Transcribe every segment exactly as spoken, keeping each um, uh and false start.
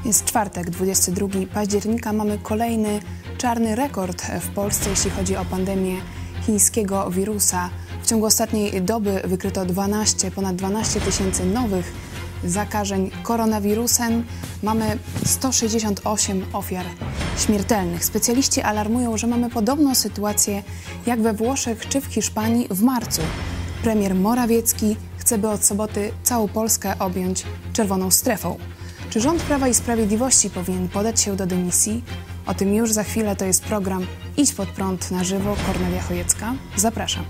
Jest czwartek, dwudziestego drugiego października. Mamy kolejny czarny rekord w Polsce, jeśli chodzi o pandemię chińskiego wirusa. W ciągu ostatniej doby wykryto dwanaście, ponad dwanaście tysięcy nowych zakażeń koronawirusem. Mamy sto sześćdziesiąt osiem ofiar śmiertelnych. Specjaliści alarmują, że mamy podobną sytuację jak we Włoszech czy w Hiszpanii w marcu. Premier Morawiecki chce, by od soboty całą Polskę objąć czerwoną strefą. Czy rząd Prawa i Sprawiedliwości powinien podać się do dymisji? O tym już za chwilę. To jest program Idź Pod Prąd na żywo. Kornelia Chojecka. Zapraszam.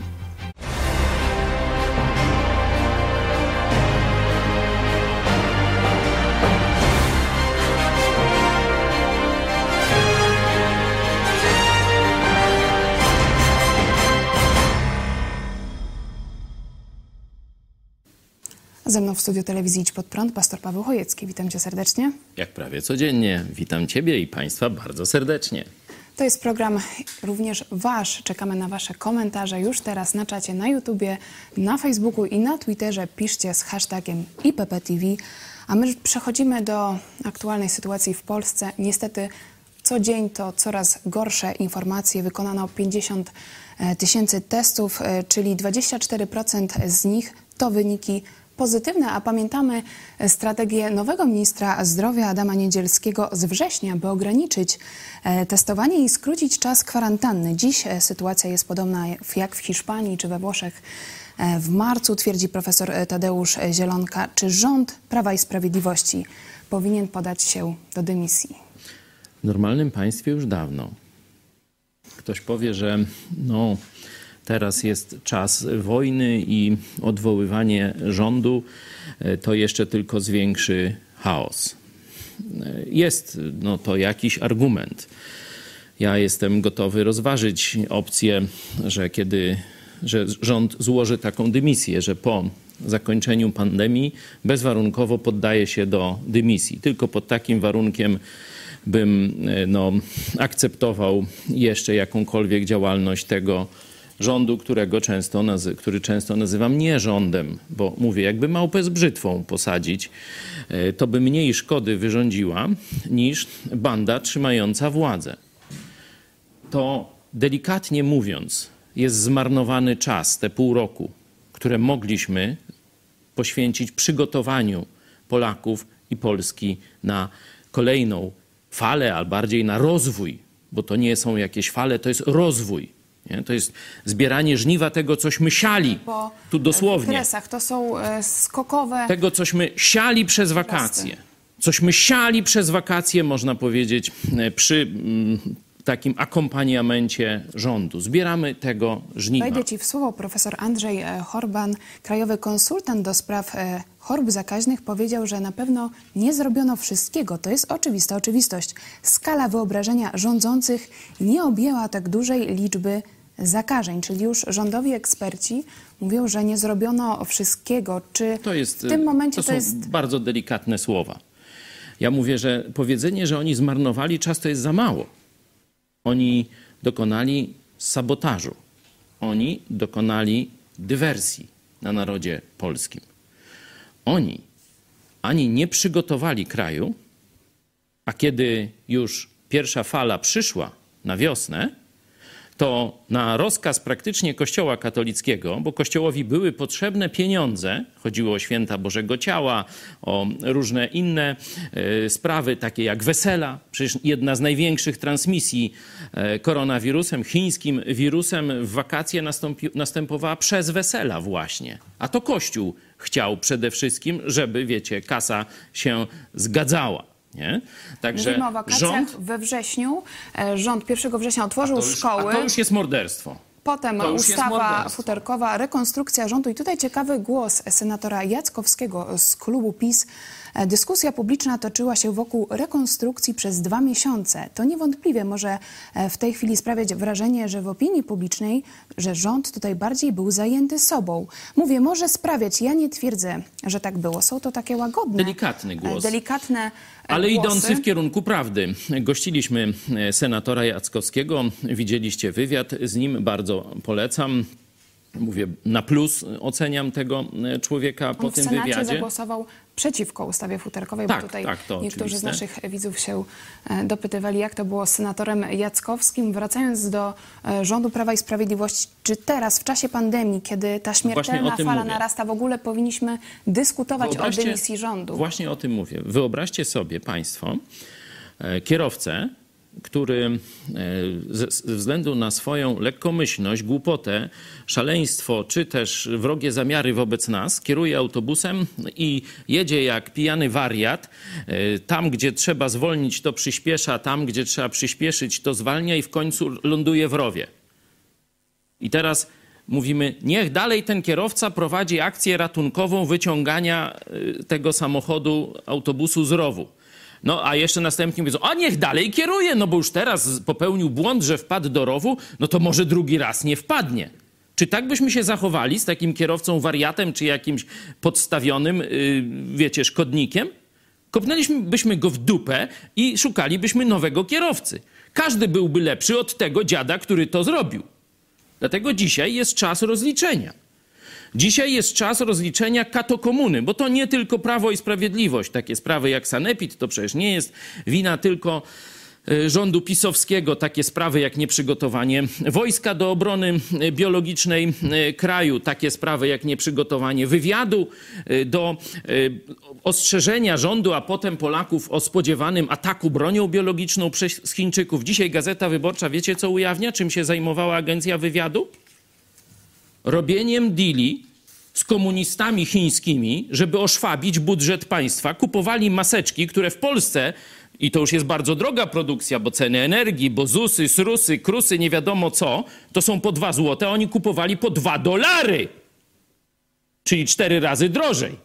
Ze mną w studiu telewizji Idź Pod Prąd pastor Paweł Chojecki. Witam cię serdecznie. Jak prawie codziennie. Witam ciebie i państwa bardzo serdecznie. To jest program również wasz. Czekamy na wasze komentarze już teraz na czacie, na YouTubie, na Facebooku i na Twitterze. Piszcie z hashtagiem I P P T V. A my przechodzimy do aktualnej sytuacji w Polsce. Niestety co dzień to coraz gorsze informacje. Wykonano pięćdziesiąt tysięcy testów, czyli dwadzieścia cztery procent z nich to wyniki pozytywne, a pamiętamy strategię nowego ministra zdrowia Adama Niedzielskiego z września, by ograniczyć testowanie i skrócić czas kwarantanny. Dziś sytuacja jest podobna jak w Hiszpanii czy we Włoszech w marcu, twierdzi profesor Tadeusz Zielonka. Czy rząd Prawa i Sprawiedliwości powinien podać się do dymisji? W normalnym państwie już dawno. Ktoś powie, że no... Teraz jest czas wojny i odwoływanie rządu to jeszcze tylko zwiększy chaos. Jest no, to jakiś argument. Ja jestem gotowy rozważyć opcję, że kiedy że rząd złoży taką dymisję, że po zakończeniu pandemii bezwarunkowo poddaje się do dymisji. Tylko pod takim warunkiem bym no, akceptował jeszcze jakąkolwiek działalność tego rządu, którego często nazy- który często nazywam nie rządem, bo mówię, jakby małpę z brzytwą posadzić, to by mniej szkody wyrządziła niż banda trzymająca władzę. To delikatnie mówiąc jest zmarnowany czas, te pół roku, które mogliśmy poświęcić przygotowaniu Polaków i Polski na kolejną falę, a bardziej na rozwój, bo to nie są jakieś fale, to jest rozwój. Nie? To jest zbieranie żniwa tego, cośmy siali. Po tu dosłownie. Kresach to są e, skokowe... Tego, cośmy siali przez wakacje. Cośmy siali przez wakacje, można powiedzieć, przy mm, takim akompaniamencie rządu. Zbieramy tego żniwa. Wejdę ci w słowo. Profesor Andrzej Horban, krajowy konsultant do spraw e, chorób zakaźnych, powiedział, że na pewno nie zrobiono wszystkiego. To jest oczywista oczywistość. Skala wyobrażenia rządzących nie objęła tak dużej liczby zakażeń, czyli już rządowi eksperci mówią, że nie zrobiono wszystkiego. Czy to jest, w tym momencie to, to jest... są bardzo delikatne słowa. Ja mówię, że powiedzenie, że oni zmarnowali czas, to jest za mało. Oni dokonali sabotażu. Oni dokonali dywersji na narodzie polskim. Oni ani nie przygotowali kraju, a kiedy już pierwsza fala przyszła na wiosnę, to na rozkaz praktycznie Kościoła katolickiego, bo Kościołowi były potrzebne pieniądze, chodziło o święta Bożego Ciała, o różne inne e, sprawy, takie jak wesela. Przecież jedna z największych transmisji e, koronawirusem, chińskim wirusem w wakacje nastąpi, następowała przez wesela właśnie. A to Kościół chciał przede wszystkim, żeby, wiecie, kasa się zgadzała. Nie? Także mówimy o wakacjach. Rząd We wrześniu rząd pierwszego września otworzył a już, szkoły. A to już jest morderstwo. Potem ustawa futerkowa, rekonstrukcja rządu. I tutaj ciekawy głos senatora Jackowskiego z klubu PiS. Dyskusja publiczna toczyła się wokół rekonstrukcji przez dwa miesiące. To niewątpliwie może w tej chwili sprawiać wrażenie, że w opinii publicznej, że rząd tutaj bardziej był zajęty sobą. Mówię, może sprawiać. Ja nie twierdzę, że tak było. Są to takie łagodne, delikatny głos. Delikatne ale głosy. Idący w kierunku prawdy. Gościliśmy senatora Jackowskiego. Widzieliście wywiad z nim. Bardzo polecam. mówię, na plus oceniam tego człowieka po On tym w Senacie wywiadzie. zagłosował przeciwko ustawie futerkowej, Tak, bo tutaj tak, to niektórzy oczywiste. z naszych widzów się e, dopytywali, jak to było z senatorem Jackowskim. Wracając do e, rządu Prawa i Sprawiedliwości, czy teraz w czasie pandemii, kiedy ta śmiertelna fala mówię. narasta, w ogóle powinniśmy dyskutować Wyobraźcie- o dymisji rządu? Właśnie o tym mówię. Wyobraźcie sobie państwo e, kierowcę, który e, ze, ze względu na swoją lekkomyślność, głupotę, szaleństwo, czy też wrogie zamiary wobec nas, kieruje autobusem i jedzie jak pijany wariat. E, tam, gdzie trzeba zwolnić, to przyspiesza, tam, gdzie trzeba przyspieszyć, to zwalnia i w końcu ląduje w rowie. I teraz mówimy, niech dalej ten kierowca prowadzi akcję ratunkową wyciągania y, tego samochodu, autobusu z rowu. No a jeszcze następnie mówią, a niech dalej kieruje, no bo już teraz popełnił błąd, że wpadł do rowu, no to może drugi raz nie wpadnie. Czy tak byśmy się zachowali z takim kierowcą wariatem, czy jakimś podstawionym, y, wiecie, szkodnikiem? Kopnęlibyśmy go w dupę i szukalibyśmy nowego kierowcy. Każdy byłby lepszy od tego dziada, który to zrobił. Dlatego dzisiaj jest czas rozliczenia. Dzisiaj jest czas rozliczenia katokomuny, bo to nie tylko Prawo i Sprawiedliwość. Takie sprawy jak sanepid to przecież nie jest wina tylko y, rządu pisowskiego. Takie sprawy jak nieprzygotowanie wojska do obrony y, biologicznej y, kraju. Takie sprawy jak nieprzygotowanie wywiadu y, do y, ostrzeżenia rządu, a potem Polaków o spodziewanym ataku bronią biologiczną przez Chińczyków. Dzisiaj Gazeta Wyborcza, wiecie co ujawnia? Czym się zajmowała Agencja Wywiadu? Robieniem deali z komunistami chińskimi, żeby oszwabić budżet państwa. Kupowali maseczki, które w Polsce, i to już jest bardzo droga produkcja, bo ceny energii, bo zusy, srusy, krusy, nie wiadomo co, to są po dwa złote, a oni kupowali po dwa dolary. Czyli cztery razy drożej.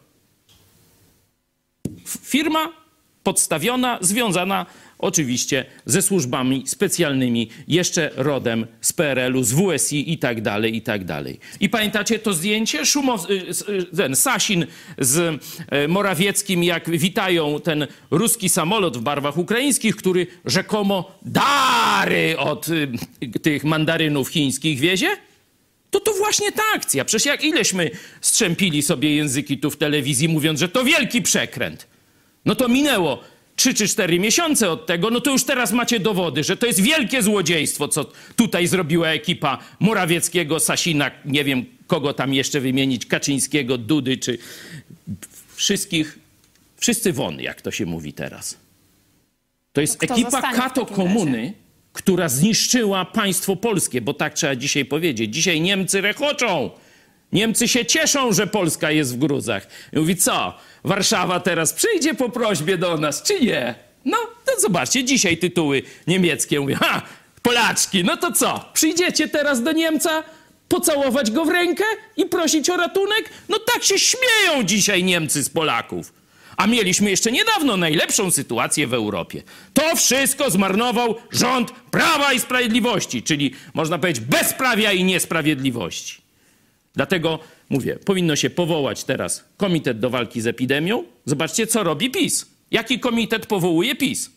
Firma podstawiona, związana oczywiście ze służbami specjalnymi, jeszcze rodem z P R L-u, z W S I i tak dalej, i tak dalej. I pamiętacie to zdjęcie? Szumow, ten Sasin z Morawieckim, jak witają ten ruski samolot w barwach ukraińskich, który rzekomo dary od tych mandarynów chińskich wiezie? To to właśnie ta akcja. Przecież jak ileśmy strzępili sobie języki tu w telewizji, mówiąc, że to wielki przekręt. No to minęło trzy czy cztery miesiące od tego, no to już teraz macie dowody, że to jest wielkie złodziejstwo, co tutaj zrobiła ekipa Morawieckiego, Sasina, nie wiem kogo tam jeszcze wymienić, Kaczyńskiego, Dudy, czy wszystkich, wszyscy won, jak to się mówi teraz. To jest Kto ekipa zostanie w kato takim komuny, razie? która zniszczyła państwo polskie, bo tak trzeba dzisiaj powiedzieć. Dzisiaj Niemcy rechoczą. Niemcy się cieszą, że Polska jest w gruzach. I mówi, co? Warszawa teraz przyjdzie po prośbie do nas, czy nie? No, to zobaczcie, dzisiaj tytuły niemieckie. Mówię, ha, Polaczki, no to co? Przyjdziecie teraz do Niemca pocałować go w rękę i prosić o ratunek? No tak się śmieją dzisiaj Niemcy z Polaków. A mieliśmy jeszcze niedawno najlepszą sytuację w Europie. To wszystko zmarnował rząd Prawa i Sprawiedliwości, czyli można powiedzieć bezprawia i niesprawiedliwości. Dlatego mówię, powinno się powołać teraz Komitet do Walki z Epidemią. Zobaczcie, co robi PiS. Jaki komitet powołuje PiS?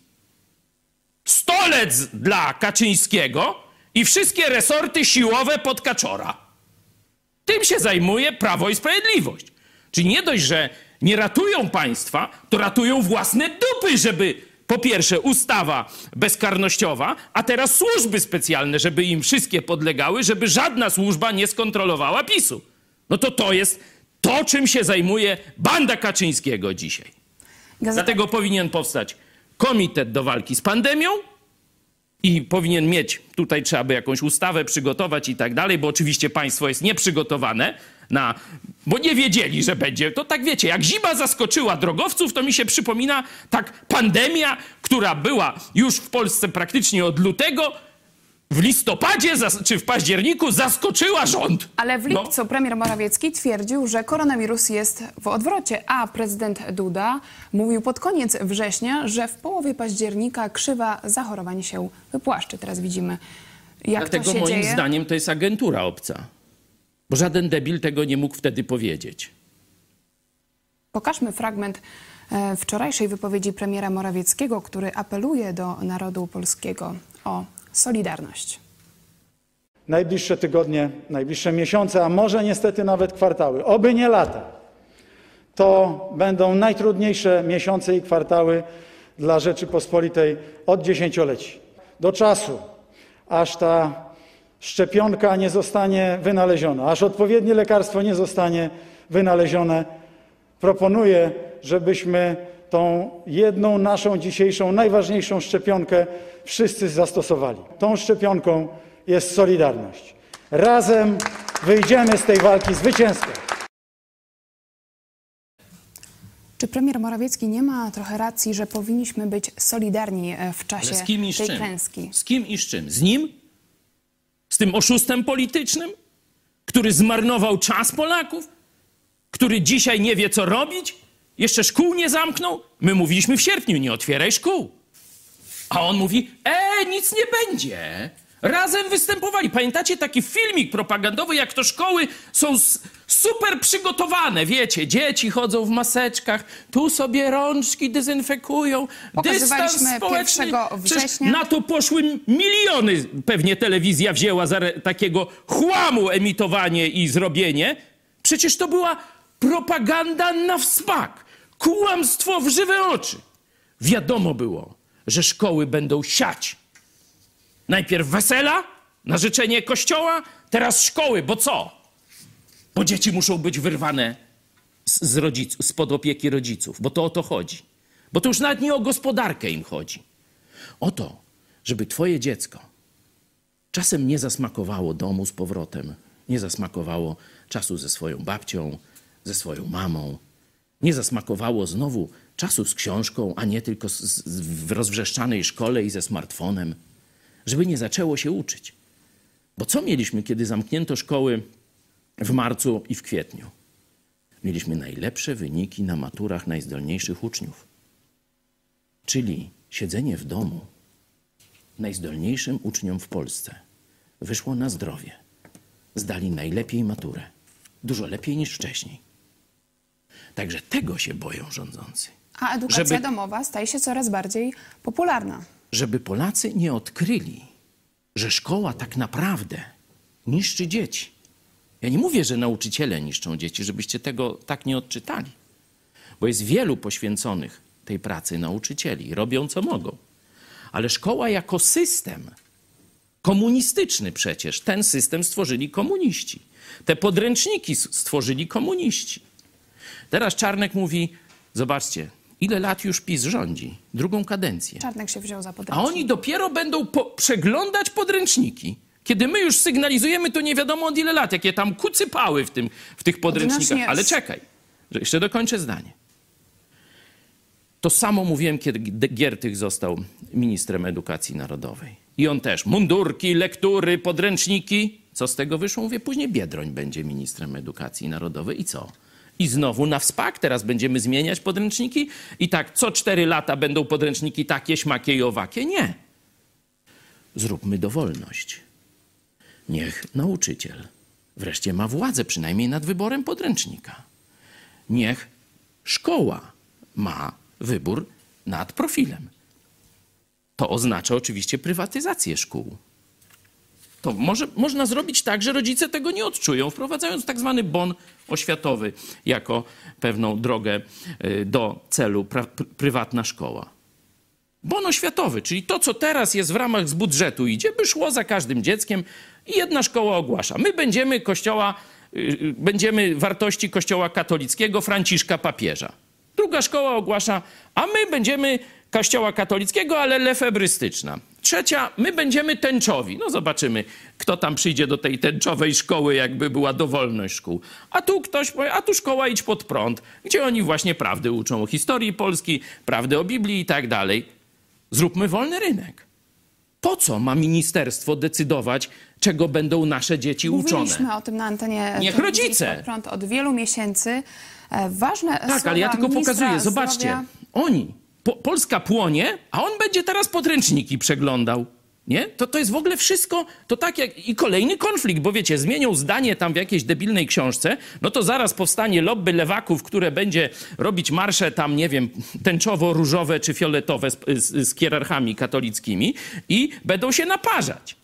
Stolec dla Kaczyńskiego i wszystkie resorty siłowe pod Kaczora. Tym się zajmuje Prawo i Sprawiedliwość. Czyli nie dość, że nie ratują państwa, to ratują własne dupy, żeby po pierwsze ustawa bezkarnościowa, a teraz służby specjalne, żeby im wszystkie podlegały, żeby żadna służba nie skontrolowała PiSu. No to to jest to, czym się zajmuje banda Kaczyńskiego dzisiaj. Gazeta... Dlatego powinien powstać komitet do walki z pandemią i powinien mieć, tutaj trzeba by jakąś ustawę przygotować i tak dalej, bo oczywiście państwo jest nieprzygotowane na, bo nie wiedzieli, że będzie. To tak wiecie, jak zima zaskoczyła drogowców, to mi się przypomina tak pandemia, która była już w Polsce praktycznie od lutego, w listopadzie czy w październiku zaskoczyła rząd. Ale w lipcu no. premier Morawiecki twierdził, że koronawirus jest w odwrocie, a prezydent Duda mówił pod koniec września, że w połowie października krzywa zachorowań się wypłaszczy. Teraz widzimy, jak Dlatego to się moim dzieje. zdaniem to jest agentura obca. Bo żaden debil tego nie mógł wtedy powiedzieć. Pokażmy fragment e, wczorajszej wypowiedzi premiera Morawieckiego, który apeluje do narodu polskiego o solidarność. najbliższe tygodnie, najbliższe miesiące, a może niestety nawet kwartały, oby nie lata, to będą najtrudniejsze miesiące i kwartały dla Rzeczypospolitej od dziesięcioleci. Do czasu, aż ta szczepionka nie zostanie wynaleziona, aż odpowiednie lekarstwo nie zostanie wynalezione, proponuję, żebyśmy tą jedną naszą dzisiejszą, najważniejszą szczepionkę wszyscy zastosowali. Tą szczepionką jest solidarność. Razem wyjdziemy z tej walki zwycięsko. Czy premier Morawiecki nie ma trochę racji, że powinniśmy być solidarni w czasie Ale z kim i z tej czym? klęski? Z kim i z czym? Z nim? Z tym oszustem politycznym? Który zmarnował czas Polaków? Który dzisiaj nie wie, co robić? Jeszcze szkół nie zamknął? My mówiliśmy w sierpniu, nie otwieraj szkół. A on mówi, e, nic nie będzie. Razem występowali. Pamiętacie taki filmik propagandowy, jak to szkoły są super przygotowane, wiecie, dzieci chodzą w maseczkach, tu sobie rączki dezynfekują, dystans społeczny. pierwszego września. Przecież na to poszły miliony, pewnie telewizja wzięła za takiego chłamu emitowanie i zrobienie. Przecież to była propaganda na wspak, kłamstwo w żywe oczy. Wiadomo było, że szkoły będą siać. Najpierw wesela na życzenie kościoła, teraz szkoły, bo co? Bo dzieci muszą być wyrwane z, z rodziców, spod opieki rodziców, bo to o to chodzi. Bo to już nawet nie o gospodarkę im chodzi. O to, żeby twoje dziecko czasem nie zasmakowało domu z powrotem, nie zasmakowało czasu ze swoją babcią, ze swoją mamą, nie zasmakowało znowu czasu z książką, a nie tylko z, z, w rozwrzeszczanej szkole i ze smartfonem. Żeby nie zaczęło się uczyć. Bo co mieliśmy, kiedy zamknięto szkoły w marcu i w kwietniu? Mieliśmy najlepsze wyniki na maturach najzdolniejszych uczniów. Czyli siedzenie w domu najzdolniejszym uczniom w Polsce wyszło na zdrowie. Zdali najlepiej maturę. Dużo lepiej niż wcześniej. Także tego się boją rządzący. A edukacja Żeby... domowa staje się coraz bardziej popularna. Żeby Polacy nie odkryli, że szkoła tak naprawdę niszczy dzieci. Ja nie mówię, że nauczyciele niszczą dzieci, żebyście tego tak nie odczytali. Bo jest wielu poświęconych tej pracy nauczycieli. Robią co mogą. Ale szkoła jako system komunistyczny przecież. Ten system stworzyli komuniści. Te podręczniki stworzyli komuniści. Teraz Czarnek mówi, zobaczcie, ile lat już PiS rządzi? Drugą kadencję. Czarnek się wziął za podręcznik. A oni dopiero będą po przeglądać podręczniki. Kiedy my już sygnalizujemy, to nie wiadomo od ile lat, jakie tam kucypały w, tym, w tych podręcznikach. Odnośnie... Ale czekaj, że jeszcze dokończę zdanie. To samo mówiłem, kiedy Giertych został ministrem edukacji narodowej. I on też mundurki, lektury, podręczniki. Co z tego wyszło? Mówię, później Biedroń będzie ministrem edukacji narodowej. I co? I znowu na wspak, teraz będziemy zmieniać podręczniki i tak co cztery lata będą podręczniki takie, śmakie i owakie? Nie. Zróbmy dowolność. Niech nauczyciel wreszcie ma władzę przynajmniej nad wyborem podręcznika. Niech szkoła ma wybór nad profilem. To oznacza oczywiście prywatyzację szkół. To może, można zrobić tak, że rodzice tego nie odczują, wprowadzając tak zwany bon oświatowy jako pewną drogę do celu pra, prywatna szkoła. Bon oświatowy, czyli to, co teraz jest w ramach z budżetu idzie, by szło za każdym dzieckiem i jedna szkoła ogłasza. My będziemy kościoła, będziemy wartości kościoła katolickiego Franciszka papieża. Druga szkoła ogłasza, a my będziemy kościoła katolickiego, ale lefebrystyczna. Trzecia, my będziemy tęczowi. No zobaczymy, kto tam przyjdzie do tej tęczowej szkoły, jakby była dowolność szkół. A tu ktoś powie, a tu szkoła idź pod prąd, gdzie oni właśnie prawdy uczą o historii Polski, prawdy o Biblii i tak dalej. Zróbmy wolny rynek. Po co ma ministerstwo decydować, czego będą nasze dzieci uczone? Mówiliśmy o tym na antenie. Niech rodzice. Pod prąd od wielu miesięcy. Ważne Tak, ale ja tylko pokazuję. Zobaczcie, zdrowia. Oni, po, Polska płonie, a on będzie teraz podręczniki przeglądał. Nie? To, to jest w ogóle wszystko, to tak jak i kolejny konflikt, bo wiecie, zmienią zdanie tam w jakiejś debilnej książce, no to zaraz powstanie lobby lewaków, które będzie robić marsze tam, nie wiem, tęczowo-różowe czy fioletowe z, z, z hierarchami katolickimi i będą się naparzać.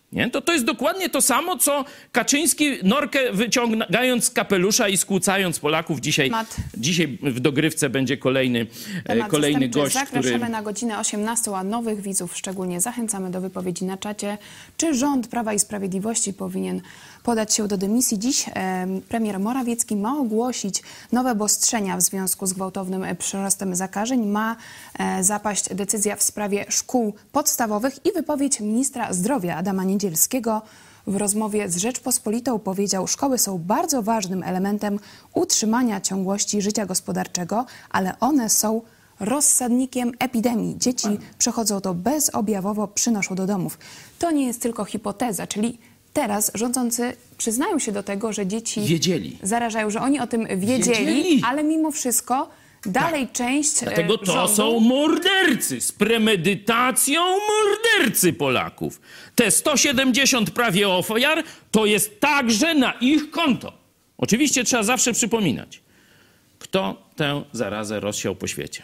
Nie? To, to jest dokładnie to samo, co Kaczyński norkę wyciągając z kapelusza i skłócając Polaków. Dzisiaj, dzisiaj w dogrywce będzie kolejny, kolejny gość, Zapraszamy który... na godzinę osiemnastą, a nowych widzów szczególnie zachęcamy do wypowiedzi na czacie. Czy rząd Prawa i Sprawiedliwości powinien podać się do dymisji? Dziś e, premier Morawiecki ma ogłosić nowe obostrzenia w związku z gwałtownym przyrostem zakażeń. Ma e, zapaść decyzja w sprawie szkół podstawowych i wypowiedź ministra zdrowia Adama Niedzielskiego. W rozmowie z Rzeczpospolitą powiedział, szkoły są bardzo ważnym elementem utrzymania ciągłości życia gospodarczego, ale one są rozsadnikiem epidemii. Dzieci przechodzą to bezobjawowo, przynoszą do domów. To nie jest tylko hipoteza, czyli teraz rządzący przyznają się do tego, że dzieci wiedzieli. zarażają, że oni o tym wiedzieli, wiedzieli. ale mimo wszystko dalej tak. część Dlatego to rządu... są mordercy, z premedytacją mordercy Polaków. Te sto siedemdziesiąt prawie ofiar to jest także na ich konto. Oczywiście trzeba zawsze przypominać, kto tę zarazę rozsiał po świecie.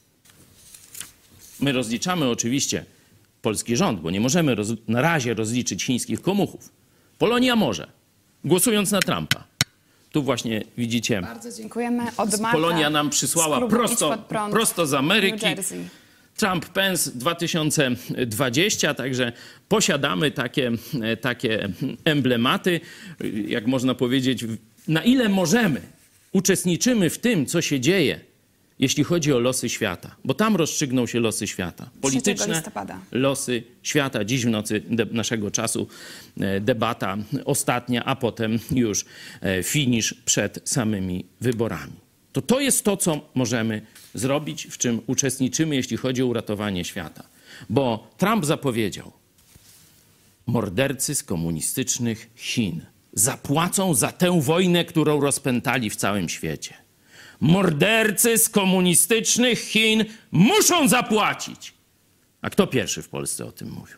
My rozliczamy oczywiście polski rząd, bo nie możemy roz, na razie rozliczyć chińskich komuchów. Polonia może, głosując na Trumpa. Tu właśnie widzicie, bardzo dziękujemy. Od Marka Polonia nam przysłała prosto, prosto z Ameryki. Trump Pence dwa tysiące dwadzieścia, także posiadamy takie, takie emblematy, jak można powiedzieć, na ile możemy, uczestniczymy w tym, co się dzieje, jeśli chodzi o losy świata, bo tam rozstrzygną się losy świata. Polityczne losy świata. Dziś w nocy naszego czasu debata ostatnia, a potem już finisz przed samymi wyborami. To to jest to, co możemy zrobić, w czym uczestniczymy, jeśli chodzi o uratowanie świata. Bo Trump zapowiedział, mordercy z komunistycznych Chin zapłacą za tę wojnę, którą rozpętali w całym świecie. Mordercy z komunistycznych Chin muszą zapłacić. A kto pierwszy w Polsce o tym mówił?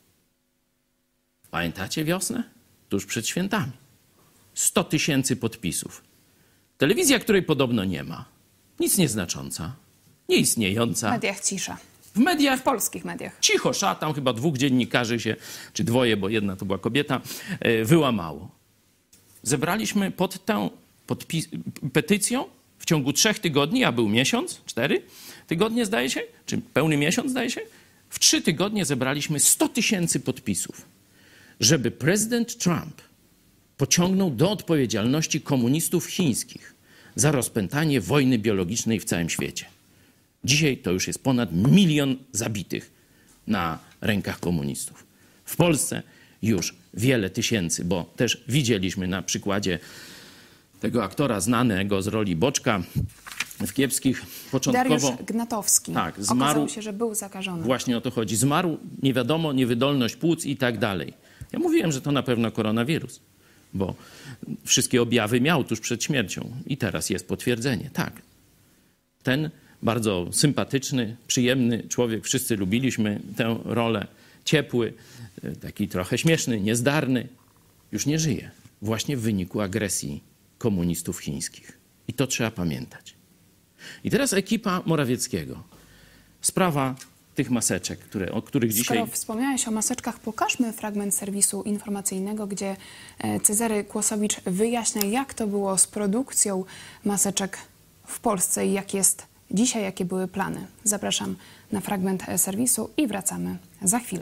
Pamiętacie wiosnę? Tuż przed świętami. sto tysięcy podpisów. Telewizja, której podobno nie ma. Nic nieznacząca. Nieistniejąca. W mediach cisza. W mediach? W polskich mediach. Cicho sza, tam chyba dwóch dziennikarzy się, czy dwoje, bo jedna to była kobieta, wyłamało. Zebraliśmy pod tę podpis- petycją w ciągu trzech tygodni, a był miesiąc, cztery tygodnie zdaje się, czy pełny miesiąc zdaje się, w trzy tygodnie zebraliśmy sto tysięcy podpisów, żeby prezydent Trump pociągnął do odpowiedzialności komunistów chińskich za rozpętanie wojny biologicznej w całym świecie. Dzisiaj to już jest ponad milion zabitych na rękach komunistów. W Polsce już wiele tysięcy, bo też widzieliśmy na przykładzie tego aktora znanego z roli Boczka w Kiepskich początkowo... Dariusz Gnatowski. Tak, zmarł. Okazało się, że był zakażony. Właśnie o to chodzi. Zmarł, nie wiadomo, niewydolność płuc i tak dalej. Ja mówiłem, że to na pewno koronawirus, bo wszystkie objawy miał tuż przed śmiercią i teraz jest potwierdzenie. Tak, ten bardzo sympatyczny, przyjemny człowiek, wszyscy lubiliśmy tę rolę, ciepły, taki trochę śmieszny, niezdarny, już nie żyje. Właśnie w wyniku agresji komunistów chińskich. I to trzeba pamiętać. I teraz ekipa Morawieckiego. Sprawa tych maseczek, które, o których dzisiaj... Skoro wspomniałeś o maseczkach, pokażmy fragment serwisu informacyjnego, gdzie Cezary Kłosowicz wyjaśnia, jak to było z produkcją maseczek w Polsce i jak jest dzisiaj, jakie były plany. Zapraszam na fragment serwisu i wracamy za chwilę.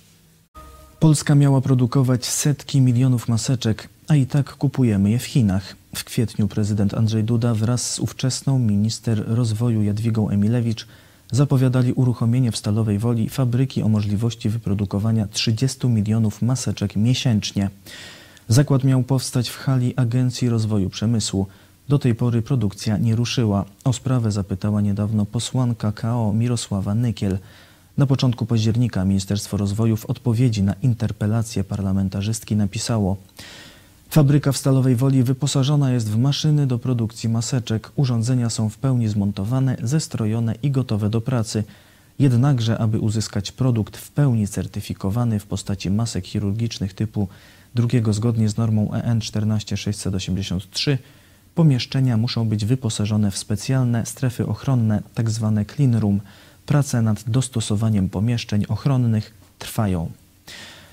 Polska miała produkować setki milionów maseczek, a i tak kupujemy je w Chinach. W kwietniu prezydent Andrzej Duda wraz z ówczesną minister rozwoju Jadwigą Emilewicz zapowiadali uruchomienie w Stalowej Woli fabryki o możliwości wyprodukowania trzydziestu milionów maseczek miesięcznie. Zakład miał powstać w hali Agencji Rozwoju Przemysłu. Do tej pory produkcja nie ruszyła. O sprawę zapytała niedawno posłanka K O Mirosława Nykiel. Na początku października Ministerstwo Rozwoju w odpowiedzi na interpelację parlamentarzystki napisało: fabryka w Stalowej Woli wyposażona jest w maszyny do produkcji maseczek. Urządzenia są w pełni zmontowane, zestrojone i gotowe do pracy. Jednakże, aby uzyskać produkt w pełni certyfikowany w postaci masek chirurgicznych typu drugiego zgodnie z normą E N czternaście sześćset osiemdziesiąt trzy, pomieszczenia muszą być wyposażone w specjalne strefy ochronne, tzw. clean room. Prace nad dostosowaniem pomieszczeń ochronnych trwają.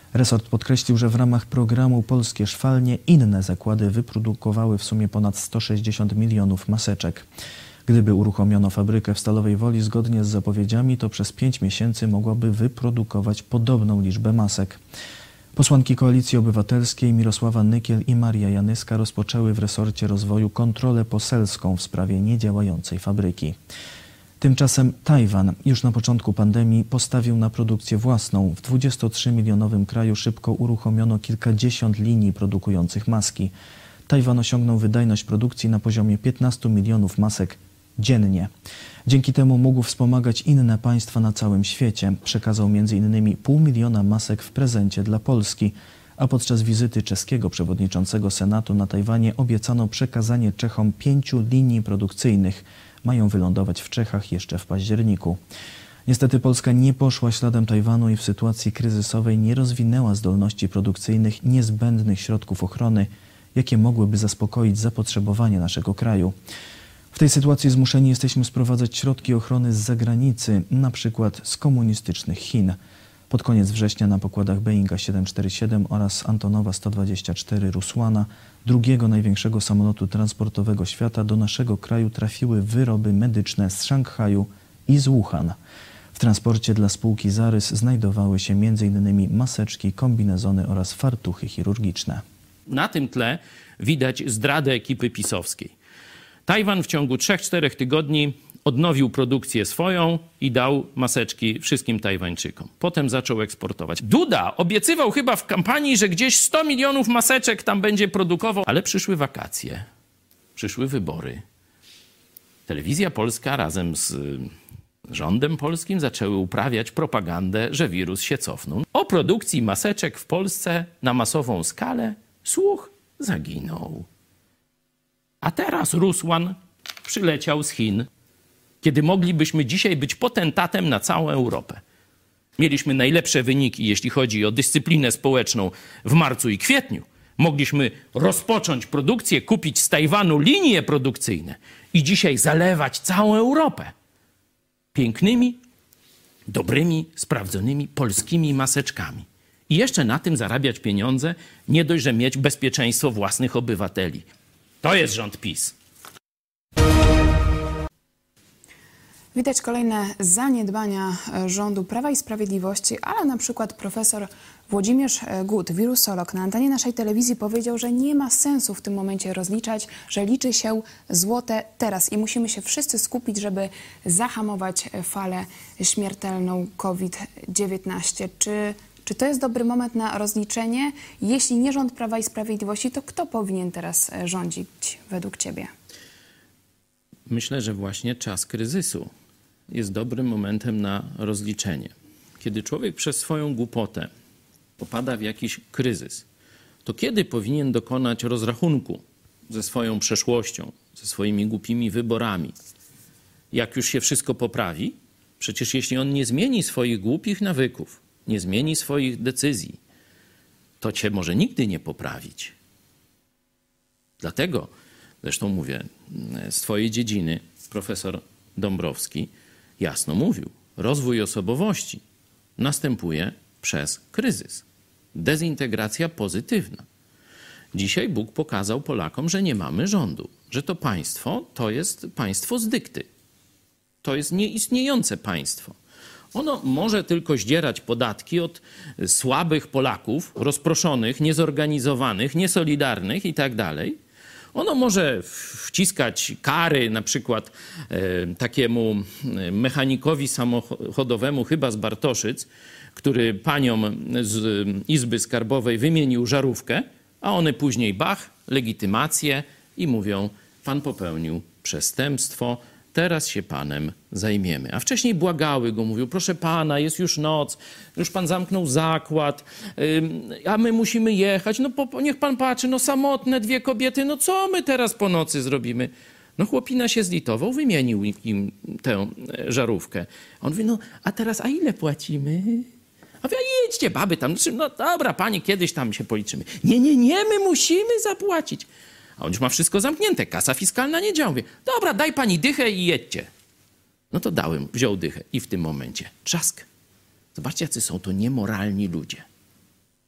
Resort podkreślił, że w ramach programu Polskie Szwalnie inne zakłady wyprodukowały w sumie ponad sto sześćdziesiąt milionów maseczek. Gdyby uruchomiono fabrykę w Stalowej Woli zgodnie z zapowiedziami, to przez pięć miesięcy mogłaby wyprodukować podobną liczbę masek. Posłanki Koalicji Obywatelskiej Mirosława Nykiel i Maria Janyska rozpoczęły w resorcie rozwoju kontrolę poselską w sprawie niedziałającej fabryki. Tymczasem Tajwan już na początku pandemii postawił na produkcję własną. W dwudziestotrzymilionowym kraju szybko uruchomiono kilkadziesiąt linii produkujących maski. Tajwan osiągnął wydajność produkcji na poziomie piętnastu milionów masek dziennie. Dzięki temu mógł wspomagać inne państwa na całym świecie. Przekazał między innymi pół miliona masek w prezencie dla Polski, a podczas wizyty czeskiego przewodniczącego Senatu na Tajwanie obiecano przekazanie Czechom pięciu linii produkcyjnych. Mają wylądować w Czechach jeszcze w październiku. Niestety Polska nie poszła śladem Tajwanu i w sytuacji kryzysowej nie rozwinęła zdolności produkcyjnych niezbędnych środków ochrony, jakie mogłyby zaspokoić zapotrzebowanie naszego kraju. W tej sytuacji zmuszeni jesteśmy sprowadzać środki ochrony z zagranicy, na przykład z komunistycznych Chin. Pod koniec września na pokładach Boeinga siedem cztery siedem oraz Antonowa sto dwadzieścia cztery Rusłana, drugiego największego samolotu transportowego świata, do naszego kraju trafiły wyroby medyczne z Szanghaju i z Wuhan. W transporcie dla spółki Zarys znajdowały się między innymi maseczki, kombinezony oraz fartuchy chirurgiczne. Na tym tle widać zdradę ekipy pisowskiej. Tajwan w ciągu trzech czterech tygodni odnowił produkcję swoją i dał maseczki wszystkim Tajwańczykom. Potem zaczął eksportować. Duda obiecywał chyba w kampanii, że gdzieś sto milionów maseczek tam będzie produkował, ale przyszły wakacje, przyszły wybory. Telewizja Polska razem z rządem polskim zaczęły uprawiać propagandę, że wirus się cofnął. O produkcji maseczek w Polsce na masową skalę słuch zaginął. A teraz Rusłan przyleciał z Chin, kiedy moglibyśmy dzisiaj być potentatem na całą Europę. Mieliśmy najlepsze wyniki, jeśli chodzi o dyscyplinę społeczną w marcu i kwietniu. Mogliśmy rozpocząć produkcję, kupić z Tajwanu linie produkcyjne i dzisiaj zalewać całą Europę pięknymi, dobrymi, sprawdzonymi polskimi maseczkami. I jeszcze na tym zarabiać pieniądze, nie dość, że mieć bezpieczeństwo własnych obywateli. To jest rząd PiS. Widać kolejne zaniedbania rządu Prawa i Sprawiedliwości, ale na przykład profesor Włodzimierz Gut, wirusolog, na antenie naszej telewizji powiedział, że nie ma sensu w tym momencie rozliczać, że liczy się złote teraz i musimy się wszyscy skupić, żeby zahamować falę śmiertelną COVID dziewiętnaście. Czy, czy to jest dobry moment na rozliczenie? Jeśli nie rząd Prawa i Sprawiedliwości, to kto powinien teraz rządzić według ciebie? Myślę, że właśnie czas kryzysu jest dobrym momentem na rozliczenie. Kiedy człowiek przez swoją głupotę popada w jakiś kryzys, to kiedy powinien dokonać rozrachunku ze swoją przeszłością, ze swoimi głupimi wyborami? Jak już się wszystko poprawi? Przecież jeśli on nie zmieni swoich głupich nawyków, nie zmieni swoich decyzji, to cię może nigdy nie poprawić. Dlatego, zresztą mówię, z twojej dziedziny profesor Dąbrowski jasno mówił, rozwój osobowości następuje przez kryzys. Dezintegracja pozytywna. Dzisiaj Bóg pokazał Polakom, że nie mamy rządu, że to państwo to jest państwo z dykty. To jest nieistniejące państwo. Ono może tylko zdzierać podatki od słabych Polaków, rozproszonych, niezorganizowanych, niesolidarnych i tak dalej. Ono może wciskać kary na przykład e, takiemu mechanikowi samochodowemu chyba z Bartoszyc, który paniom z Izby Skarbowej wymienił żarówkę, a one później bach, legitymację i mówią, pan popełnił przestępstwo, teraz się panem zajmiemy. A wcześniej błagały go, mówił, proszę pana, jest już noc, już pan zamknął zakład, yy, a my musimy jechać, no po, niech pan patrzy, no samotne dwie kobiety, no co my teraz po nocy zrobimy? No chłopina się zlitował, wymienił im tę żarówkę. A on mówi, no a teraz a ile płacimy? A mówi, a jedźcie baby tam, no dobra pani, kiedyś tam się policzymy. Nie, nie, nie, my musimy zapłacić. A on już ma wszystko zamknięte, kasa fiskalna nie działa. Mówię, dobra, daj pani dychę i jedźcie. No to dałem, wziął dychę i w tym momencie trzask. Zobaczcie, jacy są to niemoralni ludzie.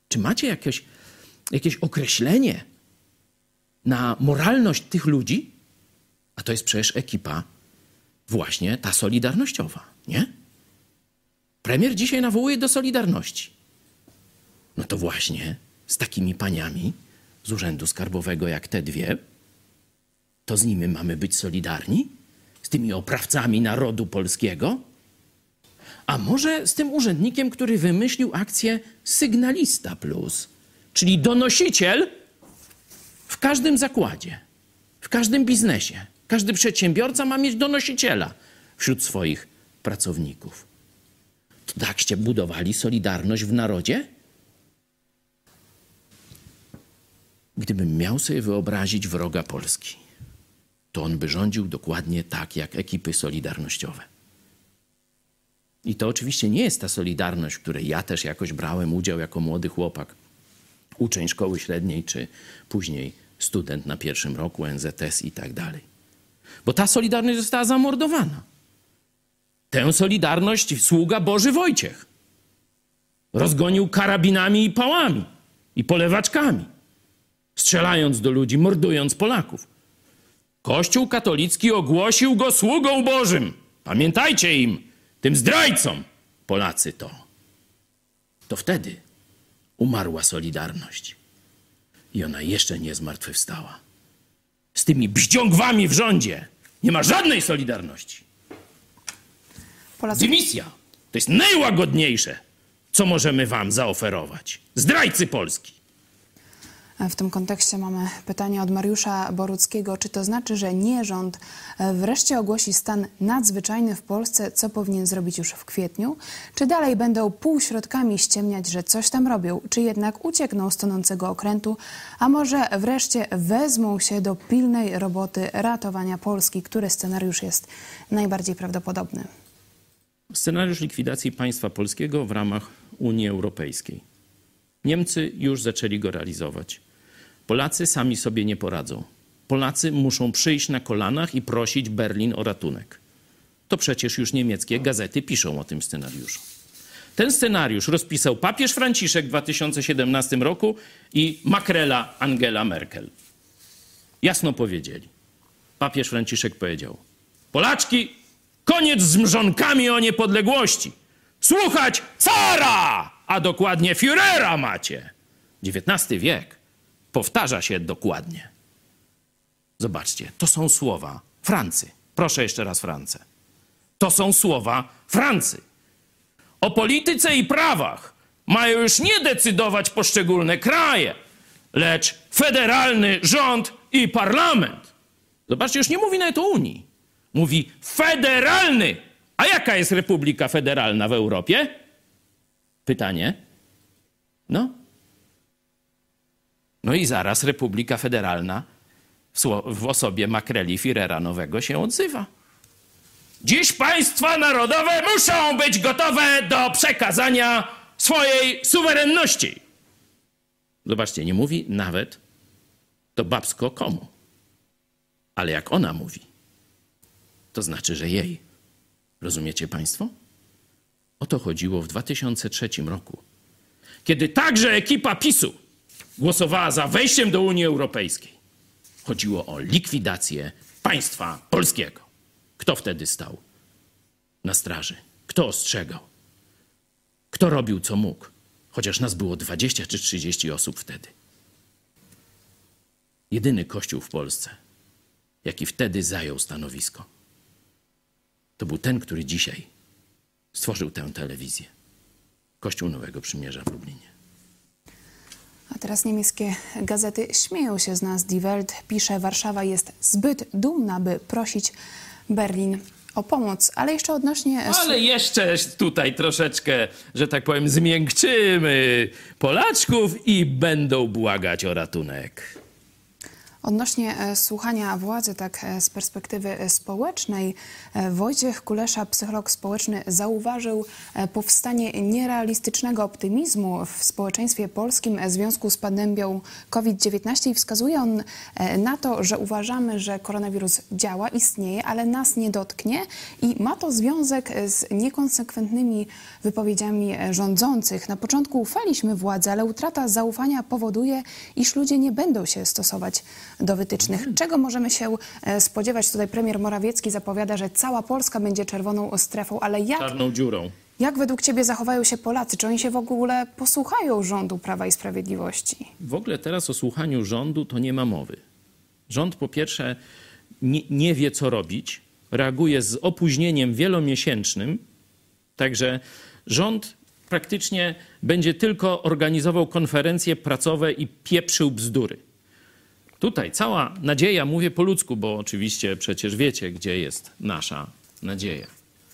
Czy macie jakieś, jakieś określenie na moralność tych ludzi? A to jest przecież ekipa właśnie ta solidarnościowa, nie? Premier dzisiaj nawołuje do solidarności. No to właśnie z takimi paniami z Urzędu Skarbowego jak te dwie, to z nimi mamy być solidarni? Z tymi oprawcami narodu polskiego? A może z tym urzędnikiem, który wymyślił akcję Sygnalista Plus, czyli donosiciel w każdym zakładzie, w każdym biznesie. Każdy przedsiębiorca ma mieć donosiciela wśród swoich pracowników. To takście budowali solidarność w narodzie? Gdybym miał sobie wyobrazić wroga Polski, to on by rządził dokładnie tak, jak ekipy solidarnościowe. I to oczywiście nie jest ta solidarność, w której ja też jakoś brałem udział jako młody chłopak, uczeń szkoły średniej, czy później student na pierwszym roku N Z S i tak dalej. Bo ta solidarność została zamordowana. Tę solidarność sługa Boży Wojciech rozgonił karabinami i pałami i polewaczkami, strzelając do ludzi, mordując Polaków. Kościół katolicki ogłosił go sługą Bożym. Pamiętajcie im, tym zdrajcom, Polacy to. To wtedy umarła Solidarność. I ona jeszcze nie zmartwychwstała. Z tymi bździągwami w rządzie nie ma żadnej solidarności. Polacy... Dymisja to jest najłagodniejsze, co możemy wam zaoferować. Zdrajcy Polski. W tym kontekście mamy pytanie od Mariusza Boruckiego. Czy to znaczy, że nie rząd wreszcie ogłosi stan nadzwyczajny w Polsce, co powinien zrobić już w kwietniu? Czy dalej będą półśrodkami ściemniać, że coś tam robią? Czy jednak uciekną z tonącego okrętu? A może wreszcie wezmą się do pilnej roboty ratowania Polski? Który scenariusz jest najbardziej prawdopodobny? Scenariusz likwidacji państwa polskiego w ramach Unii Europejskiej. Niemcy już zaczęli go realizować. Polacy sami sobie nie poradzą. Polacy muszą przyjść na kolanach i prosić Berlin o ratunek. To przecież już niemieckie gazety piszą o tym scenariuszu. Ten scenariusz rozpisał papież Franciszek w dwa tysiące siedemnastym roku i makrela Angela Merkel. Jasno powiedzieli. Papież Franciszek powiedział: Polaczki, koniec z mrzonkami o niepodległości. Słuchać cara, a dokładnie Führera macie. dziewiętnasty wiek powtarza się dokładnie. Zobaczcie, to są słowa Francy. Proszę jeszcze raz Francę. To są słowa Francy. O polityce i prawach mają już nie decydować poszczególne kraje, lecz federalny rząd i parlament. Zobaczcie, już nie mówi nawet o Unii. Mówi federalny. A jaka jest Republika Federalna w Europie? Pytanie. No. No i zaraz Republika Federalna w, w osobie makreli Führera nowego się odzywa. Dziś państwa narodowe muszą być gotowe do przekazania swojej suwerenności. Zobaczcie, nie mówi nawet to babsko komu. Ale jak ona mówi, to znaczy, że jej. Rozumiecie państwo? O to chodziło w dwa tysiące trzecim roku, kiedy także ekipa PiSu głosowała za wejściem do Unii Europejskiej. Chodziło o likwidację państwa polskiego. Kto wtedy stał na straży? Kto ostrzegał? Kto robił co mógł? Chociaż nas było dwadzieścia czy trzydzieści osób wtedy. Jedyny kościół w Polsce, jaki wtedy zajął stanowisko, to był ten, który dzisiaj stworzył tę telewizję. Kościół Nowego Przymierza w Lublinie. A teraz niemieckie gazety śmieją się z nas. Die Welt pisze: Warszawa jest zbyt dumna, by prosić Berlin o pomoc. Ale jeszcze odnośnie... Ale jeszcze tutaj troszeczkę, że tak powiem, zmiękczymy Polaczków i będą błagać o ratunek. Odnośnie e, słuchania władzy, tak e, z perspektywy e, społecznej, e, Wojciech Kulesza, psycholog społeczny, zauważył e, powstanie nierealistycznego optymizmu w społeczeństwie polskim w związku z pandemią COVID dziewiętnaście i wskazuje on e, na to, że uważamy, że koronawirus działa, istnieje, ale nas nie dotknie i ma to związek z niekonsekwentnymi wypowiedziami e, rządzących. Na początku ufaliśmy władzy, ale utrata zaufania powoduje, iż ludzie nie będą się stosować do wytycznych. Czego możemy się e, spodziewać? Tutaj premier Morawiecki zapowiada, że cała Polska będzie czerwoną strefą, ale jak, Czarną dziurą. jak według ciebie zachowają się Polacy? Czy oni się w ogóle posłuchają rządu Prawa i Sprawiedliwości? W ogóle teraz o słuchaniu rządu to nie ma mowy. Rząd po pierwsze nie, nie wie, co robić, reaguje z opóźnieniem wielomiesięcznym, także rząd praktycznie będzie tylko organizował konferencje prasowe i pieprzył bzdury. Tutaj cała nadzieja, mówię po ludzku, bo oczywiście przecież wiecie, gdzie jest nasza nadzieja.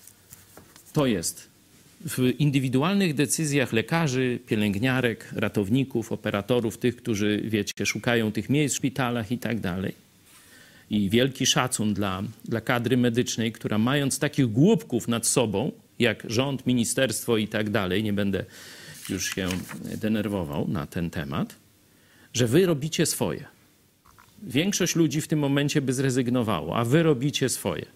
To jest w indywidualnych decyzjach lekarzy, pielęgniarek, ratowników, operatorów, tych, którzy, wiecie, szukają tych miejsc w szpitalach i tak dalej. I wielki szacun dla, dla kadry medycznej, która mając takich głupków nad sobą, jak rząd, ministerstwo i tak dalej, nie będę już się denerwował na ten temat, że wy robicie swoje. Większość ludzi w tym momencie by zrezygnowało, a wy robicie swoje.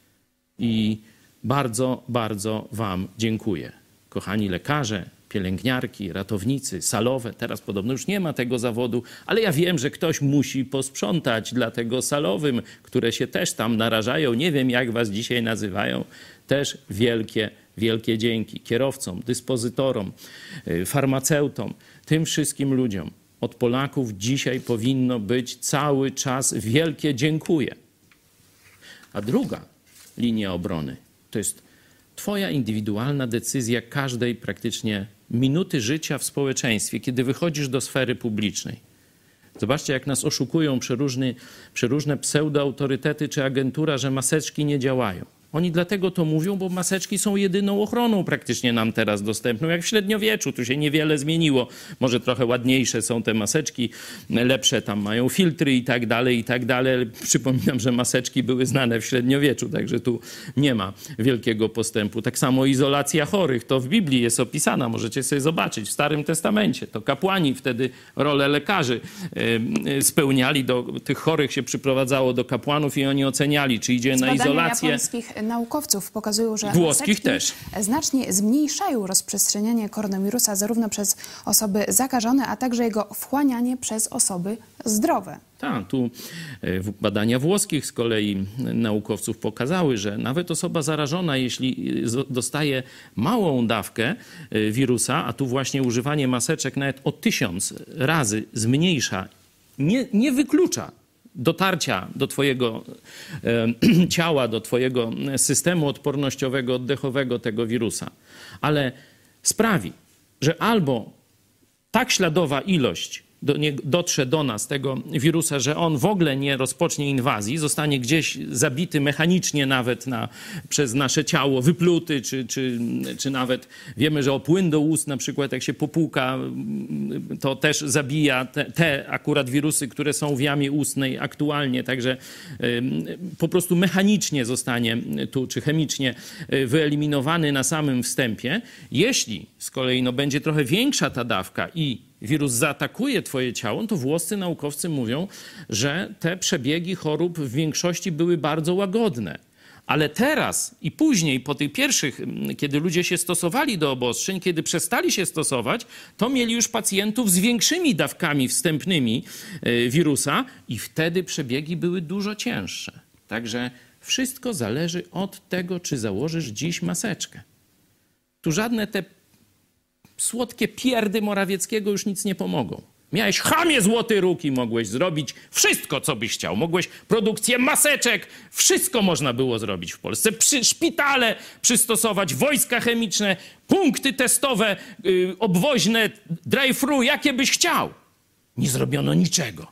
I bardzo, bardzo wam dziękuję. Kochani lekarze, pielęgniarki, ratownicy, salowe. Teraz podobno już nie ma tego zawodu, ale ja wiem, że ktoś musi posprzątać, dlatego salowym, które się też tam narażają, nie wiem jak was dzisiaj nazywają, też wielkie, wielkie dzięki. Kierowcom, dyspozytorom, farmaceutom, tym wszystkim ludziom. Od Polaków dzisiaj powinno być cały czas wielkie dziękuję. A druga linia obrony to jest twoja indywidualna decyzja każdej praktycznie minuty życia w społeczeństwie, kiedy wychodzisz do sfery publicznej. Zobaczcie, jak nas oszukują przeróżne, przeróżne pseudoautorytety czy agentura, że maseczki nie działają. Oni dlatego to mówią, bo maseczki są jedyną ochroną praktycznie nam teraz dostępną, jak w średniowieczu. Tu się niewiele zmieniło. Może trochę ładniejsze są te maseczki, lepsze tam mają filtry i tak dalej, i tak dalej. Ale przypominam, że maseczki były znane w średniowieczu, także tu nie ma wielkiego postępu. Tak samo izolacja chorych, to w Biblii jest opisana, możecie sobie zobaczyć, w Starym Testamencie. To kapłani wtedy rolę lekarzy spełniali, do tych chorych się przyprowadzało do kapłanów i oni oceniali, czy idzie na izolację. Naukowców pokazują, że włoskich też znacznie zmniejszają rozprzestrzenianie koronawirusa zarówno przez osoby zakażone, a także jego wchłanianie przez osoby zdrowe. Tak, tu badania włoskich z kolei naukowców pokazały, że nawet osoba zarażona, jeśli dostaje małą dawkę wirusa, a tu właśnie używanie maseczek nawet o tysiąc razy zmniejsza, nie, nie wyklucza dotarcia do twojego e, ciała, do twojego systemu odpornościowego, oddechowego tego wirusa, ale sprawi, że albo tak śladowa ilość do, nie, dotrze do nas tego wirusa, że on w ogóle nie rozpocznie inwazji, zostanie gdzieś zabity mechanicznie nawet na, przez nasze ciało, wypluty, czy, czy, czy nawet wiemy, że o płyn do ust na przykład jak się popłuka, to też zabija te, te akurat wirusy, które są w jamie ustnej aktualnie, także y, po prostu mechanicznie zostanie tu, czy chemicznie wyeliminowany na samym wstępie. Jeśli z kolei no, będzie trochę większa ta dawka i wirus zaatakuje twoje ciało, to włoscy naukowcy mówią, że te przebiegi chorób w większości były bardzo łagodne. Ale teraz i później, po tych pierwszych, kiedy ludzie się stosowali do obostrzeń, kiedy przestali się stosować, to mieli już pacjentów z większymi dawkami wstępnymi wirusa i wtedy przebiegi były dużo cięższe. Także wszystko zależy od tego, czy założysz dziś maseczkę. Tu żadne te słodkie pierdy Morawieckiego już nic nie pomogą. Miałeś chamie złoty róg i mogłeś zrobić wszystko, co byś chciał. Mogłeś produkcję maseczek, wszystko można było zrobić w Polsce. Przy szpitale przystosować, wojska chemiczne, punkty testowe, yy, obwoźne, drive-thru, jakie byś chciał. Nie zrobiono niczego.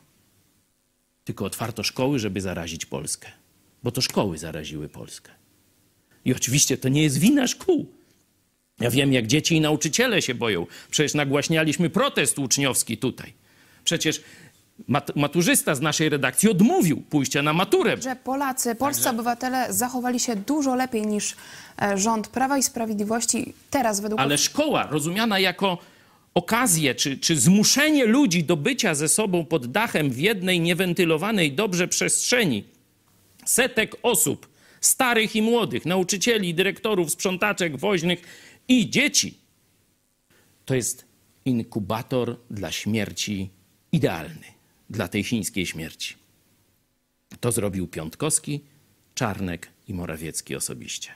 Tylko otwarto szkoły, żeby zarazić Polskę. Bo to szkoły zaraziły Polskę. I oczywiście to nie jest wina szkół. Ja wiem, jak dzieci i nauczyciele się boją. Przecież nagłaśnialiśmy protest uczniowski tutaj. Przecież mat- maturzysta z naszej redakcji odmówił pójścia na maturę. Że Polacy, polscy Także... obywatele zachowali się dużo lepiej niż rząd Prawa i Sprawiedliwości teraz według... Ale szkoła rozumiana jako okazję czy, czy zmuszenie ludzi do bycia ze sobą pod dachem w jednej niewentylowanej dobrze przestrzeni setek osób, starych i młodych, nauczycieli, dyrektorów, sprzątaczek, woźnych i dzieci, to jest inkubator dla śmierci idealny, dla tej chińskiej śmierci. To zrobił Piątkowski, Czarnek i Morawiecki osobiście.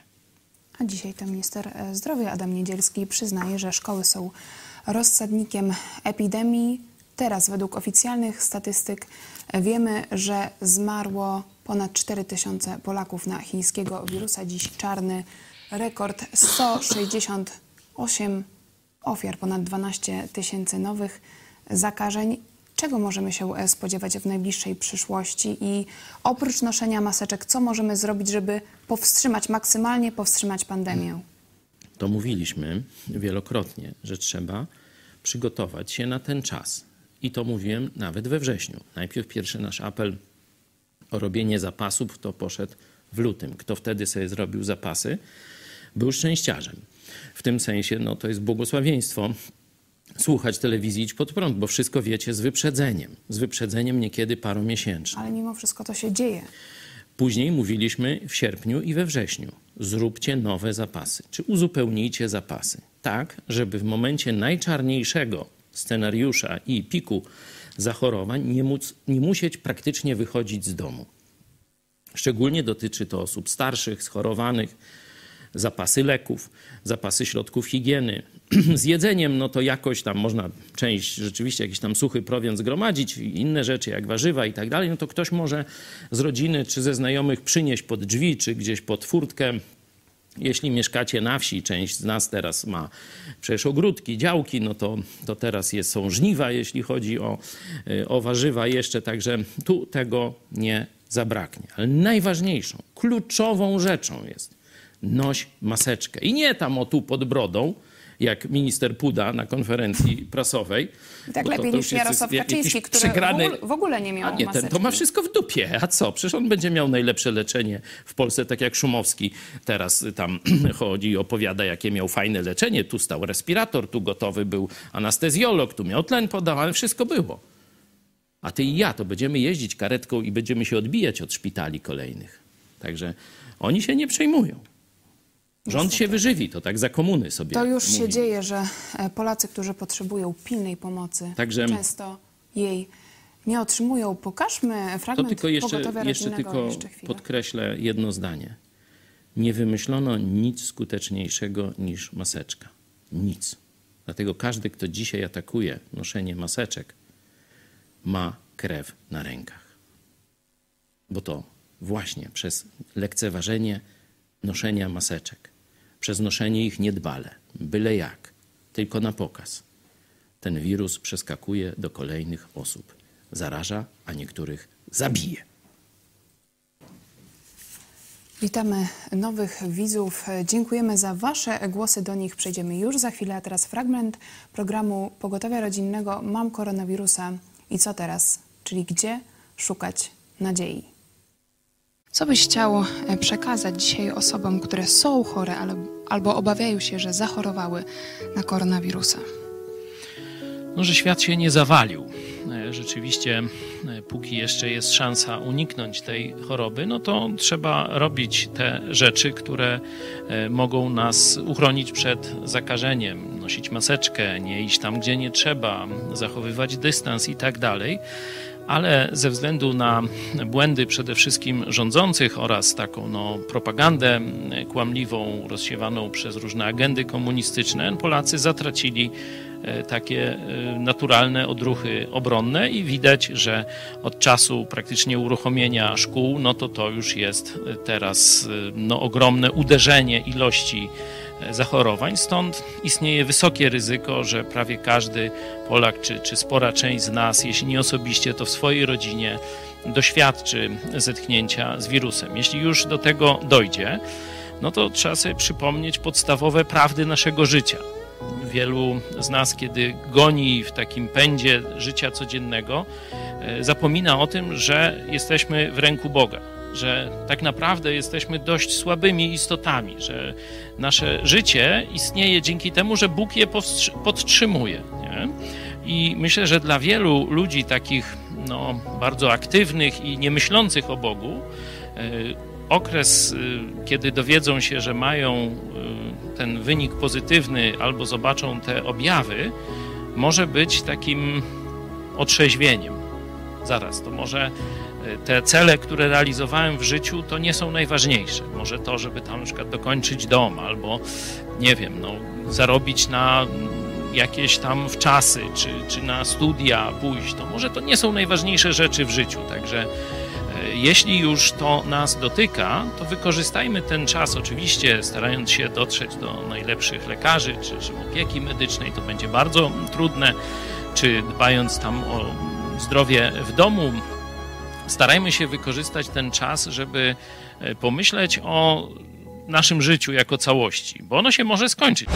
A dzisiaj to minister zdrowia Adam Niedzielski przyznaje, że szkoły są rozsadnikiem epidemii. Teraz według oficjalnych statystyk wiemy, że zmarło ponad cztery tysiące Polaków na chińskiego wirusa. Dziś czarny rekord, sto sześćdziesiąt osiem ofiar, ponad dwanaście tysięcy nowych zakażeń. Czego możemy się spodziewać w najbliższej przyszłości i oprócz noszenia maseczek, co możemy zrobić, żeby powstrzymać, maksymalnie powstrzymać pandemię? To mówiliśmy wielokrotnie, że trzeba przygotować się na ten czas. I to mówiłem nawet we wrześniu. Najpierw pierwszy nasz apel o robienie zapasów to poszedł w lutym. Kto wtedy sobie zrobił zapasy, był szczęściarzem. W tym sensie no, to jest błogosławieństwo słuchać telewizji Idź Pod Prąd, bo wszystko wiecie z wyprzedzeniem. Z wyprzedzeniem niekiedy paromiesięcznym. Ale mimo wszystko to się dzieje. Później mówiliśmy w sierpniu i we wrześniu. Zróbcie nowe zapasy, czy uzupełnijcie zapasy. Tak, żeby w momencie najczarniejszego scenariusza i piku zachorowań nie, móc, nie musieć praktycznie wychodzić z domu. Szczególnie dotyczy to osób starszych, schorowanych, zapasy leków, zapasy środków higieny. Z jedzeniem, no to jakoś tam można część, rzeczywiście jakiś tam suchy prowiant zgromadzić, inne rzeczy jak warzywa i tak dalej, no to ktoś może z rodziny czy ze znajomych przynieść pod drzwi, czy gdzieś pod furtkę. Jeśli mieszkacie na wsi, część z nas teraz ma przecież ogródki, działki, no to, to teraz jest, są żniwa, jeśli chodzi o, o warzywa jeszcze, także tu tego nie zabraknie. Ale najważniejszą, kluczową rzeczą jest noś maseczkę. I nie tam o tu pod brodą, jak minister Puda na konferencji prasowej. Tak to, lepiej to niż Jarosław jest Kaczyński, który przegrany... w, ogóle, w ogóle nie miał A nie, maseczki. ten to ma wszystko w dupie. A co? Przecież on będzie miał najlepsze leczenie w Polsce, tak jak Szumowski teraz tam chodzi i opowiada, jakie miał fajne leczenie. Tu stał respirator, tu gotowy był anestezjolog, tu miał tlen podawany, wszystko było. A ty i ja to będziemy jeździć karetką i będziemy się odbijać od szpitali kolejnych. Także oni się nie przejmują. Rząd Niestety. się wyżywi, to tak za komuny sobie To już mówi. się dzieje, że Polacy, którzy potrzebują pilnej pomocy, Także... często jej nie otrzymują. Pokażmy fragment To tylko jeszcze, pogotowia jeszcze rodzinnego. tylko jeszcze podkreślę jedno zdanie. Nie wymyślono nic skuteczniejszego niż maseczka. Nic. Dlatego każdy, kto dzisiaj atakuje noszenie maseczek, ma krew na rękach. Bo to właśnie przez lekceważenie noszenia maseczek, przez noszenie ich niedbale, byle jak, tylko na pokaz, ten wirus przeskakuje do kolejnych osób. Zaraża, a niektórych zabije. Witamy nowych widzów. Dziękujemy za wasze głosy. Do nich przejdziemy już za chwilę. A teraz fragment programu Pogotowia Rodzinnego. Mam koronawirusa i co teraz? Czyli gdzie szukać nadziei? Co byś chciał przekazać dzisiaj osobom, które są chore ale, albo obawiają się, że zachorowały na koronawirusa? No, że świat się nie zawalił. Rzeczywiście, póki jeszcze jest szansa uniknąć tej choroby, no to trzeba robić te rzeczy, które mogą nas uchronić przed zakażeniem. Nosić maseczkę, nie iść tam, gdzie nie trzeba, zachowywać dystans i tak dalej. Ale ze względu na błędy przede wszystkim rządzących oraz taką no, propagandę kłamliwą rozsiewaną przez różne agendy komunistyczne, Polacy zatracili takie naturalne odruchy obronne i widać, że od czasu praktycznie uruchomienia szkół, no to to już jest teraz no, ogromne uderzenie ilości zachorowań. Stąd istnieje wysokie ryzyko, że prawie każdy Polak czy, czy spora część z nas, jeśli nie osobiście, to w swojej rodzinie doświadczy zetknięcia z wirusem. Jeśli już do tego dojdzie, no to trzeba sobie przypomnieć podstawowe prawdy naszego życia. Wielu z nas, kiedy goni w takim pędzie życia codziennego, zapomina o tym, że jesteśmy w ręku Boga, że tak naprawdę jesteśmy dość słabymi istotami, że nasze życie istnieje dzięki temu, że Bóg je podtrzymuje. Nie? I myślę, że dla wielu ludzi takich no, bardzo aktywnych i niemyślących o Bogu, okres, kiedy dowiedzą się, że mają ten wynik pozytywny albo zobaczą te objawy, może być takim otrzeźwieniem. Zaraz, to może te cele, które realizowałem w życiu, to nie są najważniejsze. Może to, żeby tam na przykład dokończyć dom, albo nie wiem, no, zarobić na jakieś tam wczasy, czy, czy na studia pójść, to może to nie są najważniejsze rzeczy w życiu. Także jeśli już to nas dotyka, to wykorzystajmy ten czas, oczywiście starając się dotrzeć do najlepszych lekarzy, czy, czy opieki medycznej, to będzie bardzo trudne, czy dbając tam o zdrowie w domu, starajmy się wykorzystać ten czas, żeby pomyśleć o naszym życiu jako całości, bo ono się może skończyć.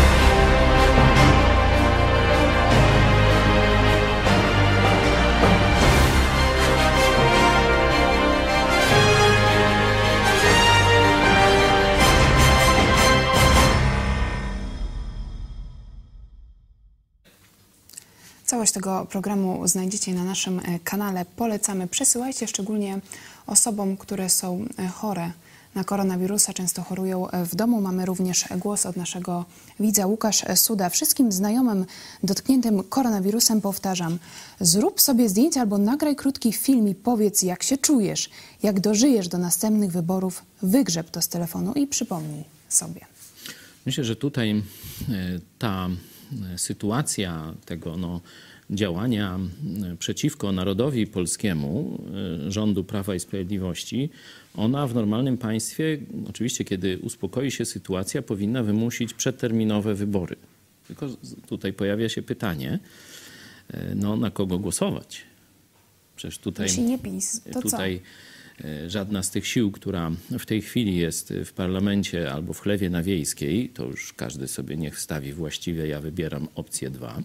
Całość tego programu znajdziecie na naszym kanale. Polecamy. Przesyłajcie szczególnie osobom, które są chore na koronawirusa, często chorują w domu. Mamy również głos od naszego widza Łukasz Suda. Wszystkim znajomym dotkniętym koronawirusem powtarzam: zrób sobie zdjęcie albo nagraj krótki film i powiedz, jak się czujesz, jak dożyjesz do następnych wyborów. Wygrzeb to z telefonu i przypomnij sobie. Myślę, że tutaj ta sytuacja tego no, działania przeciwko narodowi polskiemu, rządu Prawa i Sprawiedliwości, ona w normalnym państwie, oczywiście kiedy uspokoi się sytuacja, powinna wymusić przedterminowe wybory. Tylko tutaj pojawia się pytanie, no, na kogo głosować? Przecież tutaj, jeśli nie PiS, to tutaj co? Żadna z tych sił, która w tej chwili jest w parlamencie albo w chlewie nawiejskiej, to już każdy sobie niech wstawi właściwie, ja wybieram opcję dwa,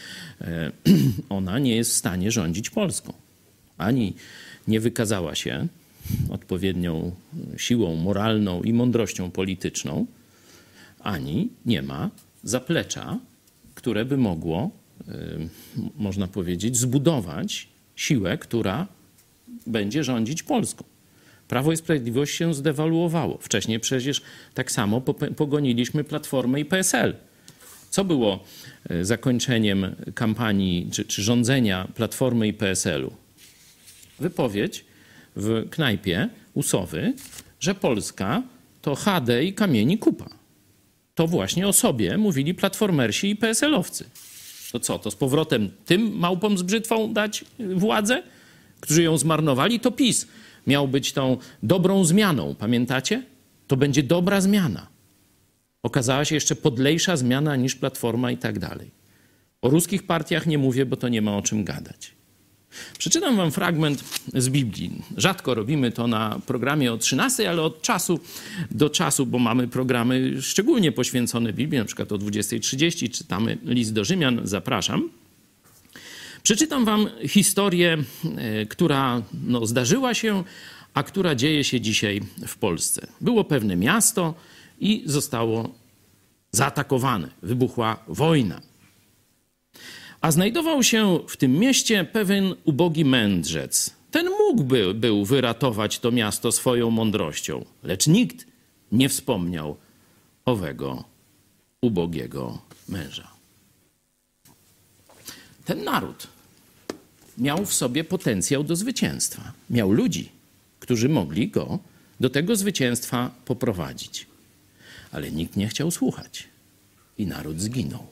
ona nie jest w stanie rządzić Polską. Ani nie wykazała się odpowiednią siłą moralną i mądrością polityczną, ani nie ma zaplecza, które by mogło, można powiedzieć, zbudować siłę, która będzie rządzić Polską. Prawo i Sprawiedliwość się zdewaluowało. Wcześniej przecież tak samo pogoniliśmy Platformę i P S L. Co było zakończeniem kampanii czy, czy rządzenia Platformy i P S L-u? Wypowiedź w knajpie u Sowy, że Polska to H D i kamieni kupa. To właśnie o sobie mówili platformersi i P S L-owcy. To co, to z powrotem tym małpom z brzytwą dać władzę, którzy ją zmarnowali? To PiS miał być tą dobrą zmianą, pamiętacie? To będzie dobra zmiana. Okazała się jeszcze podlejsza zmiana niż Platforma i tak dalej. O ruskich partiach nie mówię, bo to nie ma o czym gadać. Przeczytam wam fragment z Biblii. Rzadko robimy to na programie o trzynastej, ale od czasu do czasu, bo mamy programy szczególnie poświęcone Biblii, na przykład o dwudziestej trzydzieści czytamy list do Rzymian, zapraszam. Przeczytam wam historię, która no, zdarzyła się, a która dzieje się dzisiaj w Polsce. Było pewne miasto i zostało zaatakowane. Wybuchła wojna. A znajdował się w tym mieście pewien ubogi mędrzec. Ten mógłby był wyratować to miasto swoją mądrością, lecz nikt nie wspomniał owego ubogiego męża. Ten naród miał w sobie potencjał do zwycięstwa. Miał ludzi, którzy mogli go do tego zwycięstwa poprowadzić. Ale nikt nie chciał słuchać i naród zginął.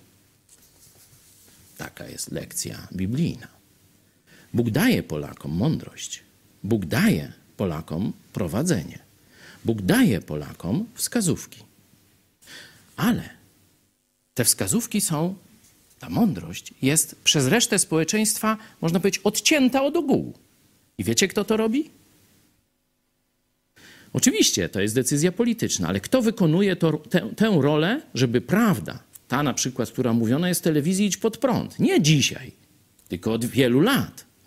Taka jest lekcja biblijna. Bóg daje Polakom mądrość. Bóg daje Polakom prowadzenie. Bóg daje Polakom wskazówki. Ale te wskazówki są, ta mądrość jest przez resztę społeczeństwa, można powiedzieć, odcięta od ogółu. I wiecie, kto to robi? Oczywiście to jest decyzja polityczna, ale kto wykonuje to, tę, tę rolę, żeby prawda, ta na przykład, która mówiona jest w telewizji, idź pod prąd. Nie dzisiaj, tylko od wielu lat,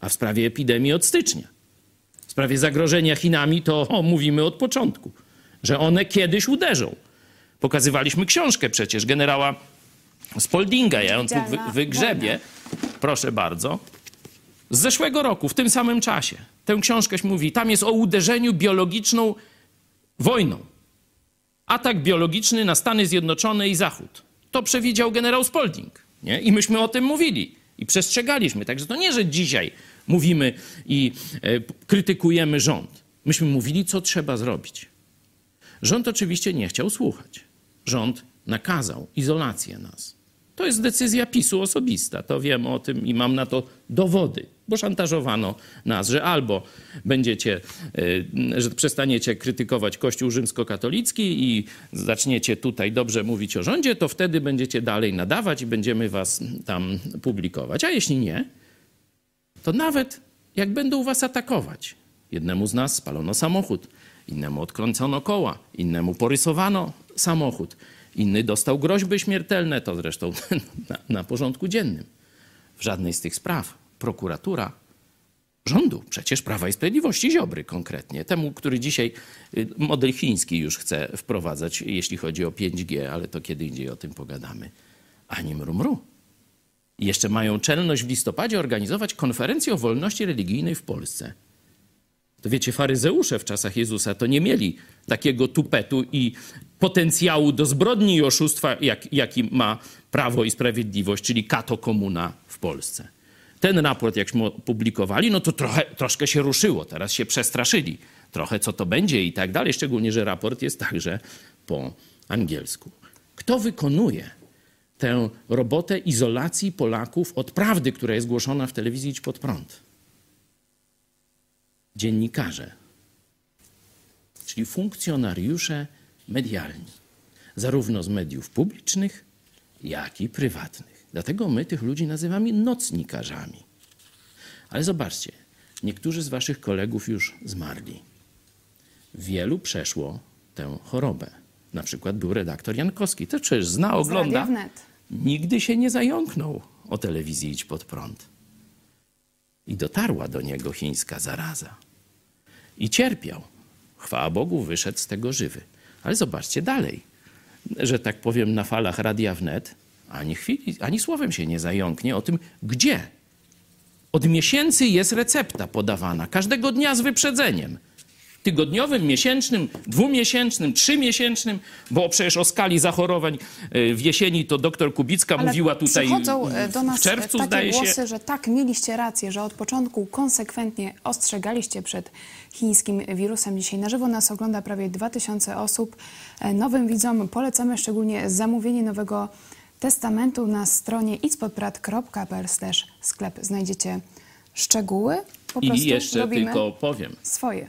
a w sprawie epidemii od stycznia. W sprawie zagrożenia Chinami to o, mówimy od początku, że one kiedyś uderzą. Pokazywaliśmy książkę przecież generała Spaldinga, ja ją tu wy, wygrzebię, proszę bardzo, z zeszłego roku, w tym samym czasie. Tę książkę mówi, tam jest o uderzeniu biologiczną wojną. Atak biologiczny na Stany Zjednoczone i Zachód. To przewidział generał Spalding. Nie? I myśmy o tym mówili i przestrzegaliśmy. Także to nie, że dzisiaj mówimy i e, krytykujemy rząd. Myśmy mówili, co trzeba zrobić. Rząd oczywiście nie chciał słuchać. Rząd nakazał izolację nas. To jest decyzja PiSu osobista. To wiem o tym i mam na to dowody. Bo szantażowano nas, że albo będziecie, że przestaniecie krytykować Kościół rzymskokatolicki i zaczniecie tutaj dobrze mówić o rządzie, to wtedy będziecie dalej nadawać i będziemy was tam publikować. A jeśli nie, to nawet jak będą was atakować, jednemu z nas spalono samochód, innemu odkręcono koła, innemu porysowano samochód, inny dostał groźby śmiertelne, to zresztą na, na porządku dziennym. W żadnej z tych spraw prokuratura rządu, przecież Prawa i Sprawiedliwości, Ziobry konkretnie, temu, który dzisiaj model chiński już chce wprowadzać, jeśli chodzi o pięć G, ale to kiedy indziej o tym pogadamy. Ani mru mru. I jeszcze mają czelność w listopadzie organizować konferencję o wolności religijnej w Polsce. To wiecie, faryzeusze w czasach Jezusa to nie mieli takiego tupetu i potencjału do zbrodni i oszustwa, jak, jaki ma Prawo i Sprawiedliwość, czyli kato komuna w Polsce. Ten raport, jakśmy publikowali, no to trochę, troszkę się ruszyło. Teraz się przestraszyli. Trochę co to będzie i tak dalej. Szczególnie, że raport jest także po angielsku. Kto wykonuje tę robotę izolacji Polaków od prawdy, która jest głoszona w telewizji Idź Pod Prąd? Dziennikarze, czyli funkcjonariusze medialni, zarówno z mediów publicznych, jak i prywatnych. Dlatego my tych ludzi nazywamy nocnikarzami. Ale zobaczcie, niektórzy z waszych kolegów już zmarli. Wielu przeszło tę chorobę. Na przykład był redaktor Jankowski. To przecież zna, ogląda. Nigdy się nie zająknął o telewizji Idź Pod Prąd. I dotarła do niego chińska zaraza. I cierpiał. Chwała Bogu, wyszedł z tego żywy. Ale zobaczcie dalej, że tak powiem na falach Radia Wnet ani chwili, ani słowem się nie zająknie o tym, gdzie. Od miesięcy jest recepta podawana, każdego dnia z wyprzedzeniem. Tygodniowym, miesięcznym, dwumiesięcznym, trzymiesięcznym, bo przecież o skali zachorowań w jesieni to doktor Kubicka Ale mówiła tutaj przychodzą do nas w czerwcu, takie zdaje głosy, się. że tak, mieliście rację, że od początku konsekwentnie ostrzegaliście przed chińskim wirusem. Dzisiaj na żywo nas ogląda prawie dwa tysiące osób. Nowym widzom polecamy szczególnie zamówienie Nowego Testamentu na stronie idźpodprad kropka p l slash sklep. Znajdziecie szczegóły. Po I prostu jeszcze robimy tylko powiem. swoje.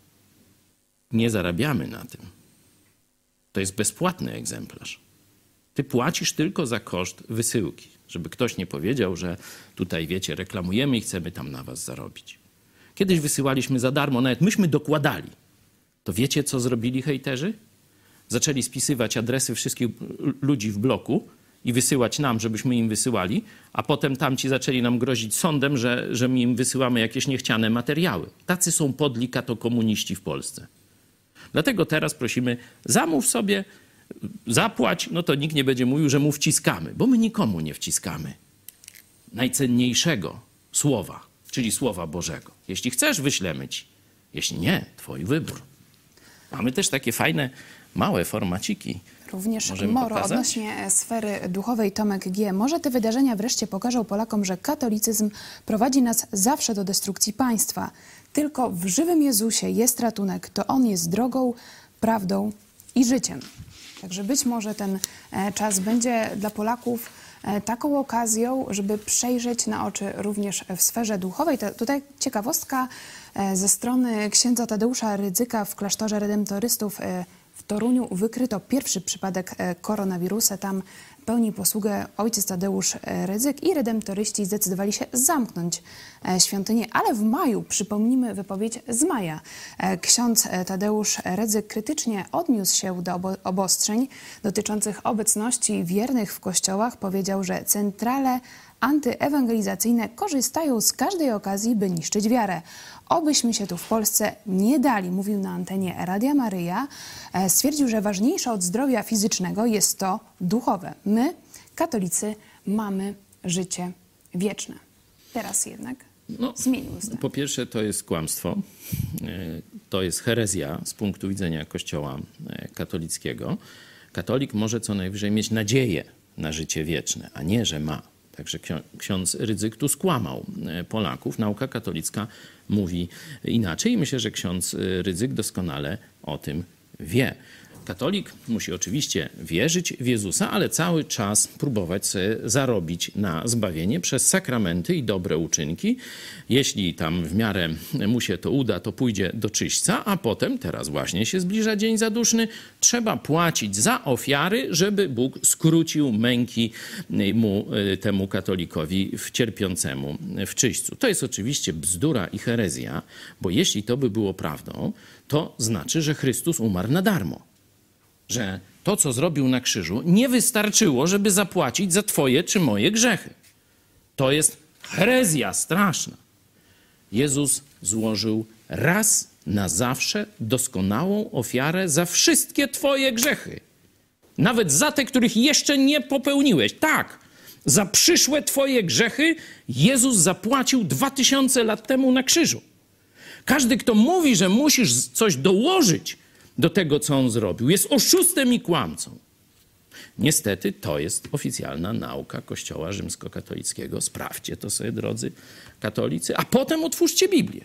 Nie zarabiamy na tym. To jest bezpłatny egzemplarz. Ty płacisz tylko za koszt wysyłki, żeby ktoś nie powiedział, że tutaj, wiecie, reklamujemy i chcemy tam na was zarobić. Kiedyś wysyłaliśmy za darmo, nawet myśmy dokładali. To wiecie, co zrobili hejterzy? Zaczęli spisywać adresy wszystkich ludzi w bloku i wysyłać nam, żebyśmy im wysyłali, a potem tamci zaczęli nam grozić sądem, że, że my im wysyłamy jakieś niechciane materiały. Tacy są podli katokomuniści w Polsce. Dlatego teraz prosimy, zamów sobie, zapłać, no to nikt nie będzie mówił, że mu wciskamy, bo my nikomu nie wciskamy najcenniejszego słowa, czyli Słowa Bożego. Jeśli chcesz, wyślemy ci. Jeśli nie, twój wybór. Mamy też takie fajne, małe formaciki. Również Możemy Moro pokazać? odnośnie sfery duchowej. Tomek G. Może te wydarzenia wreszcie pokażą Polakom, że katolicyzm prowadzi nas zawsze do destrukcji państwa. Tylko w żywym Jezusie jest ratunek. To On jest drogą, prawdą i życiem. Także być może ten e, czas będzie dla Polaków e, taką okazją, żeby przejrzeć na oczy również w sferze duchowej. To, tutaj ciekawostka e, ze strony księdza Tadeusza Rydzyka w klasztorze redemptorystów e, w Toruniu wykryto pierwszy przypadek koronawirusa. Tam pełni posługę ojciec Tadeusz Rydzyk i redemptoryści zdecydowali się zamknąć świątynię, ale w maju, przypomnijmy wypowiedź z maja, ksiądz Tadeusz Rydzyk krytycznie odniósł się do obostrzeń dotyczących obecności wiernych w kościołach. Powiedział, że centrale antyewangelizacyjne korzystają z każdej okazji, by niszczyć wiarę. Obyśmy się tu w Polsce nie dali, mówił na antenie Radia Maryja. Stwierdził, że ważniejsze od zdrowia fizycznego jest to duchowe. My, katolicy, mamy życie wieczne. Teraz jednak no, zmienił zdanie. Po pierwsze, to jest kłamstwo. To jest herezja z punktu widzenia Kościoła katolickiego. Katolik może co najwyżej mieć nadzieję na życie wieczne, a nie, że ma. Także ksiądz Rydzyk tu skłamał Polaków. Nauka katolicka mówi inaczej i myślę, że ksiądz Rydzyk doskonale o tym wie. Katolik musi oczywiście wierzyć w Jezusa, ale cały czas próbować sobie zarobić na zbawienie przez sakramenty i dobre uczynki. Jeśli tam w miarę mu się to uda, to pójdzie do czyśćca, a potem, teraz właśnie się zbliża dzień zaduszny, trzeba płacić za ofiary, żeby Bóg skrócił męki mu, temu katolikowi w cierpiącemu w czyśćcu. To jest oczywiście bzdura i herezja, bo jeśli to by było prawdą, to znaczy, że Chrystus umarł na darmo. Że to, co zrobił na krzyżu, nie wystarczyło, żeby zapłacić za twoje czy moje grzechy. To jest herezja straszna. Jezus złożył raz na zawsze doskonałą ofiarę za wszystkie twoje grzechy. Nawet za te, których jeszcze nie popełniłeś. Tak, za przyszłe twoje grzechy Jezus zapłacił dwa tysiące lat temu na krzyżu. Każdy, kto mówi, że musisz coś dołożyć do tego, co on zrobił, jest oszustem i kłamcą. Niestety to jest oficjalna nauka Kościoła rzymskokatolickiego. Sprawdźcie to sobie, drodzy katolicy, a potem otwórzcie Biblię.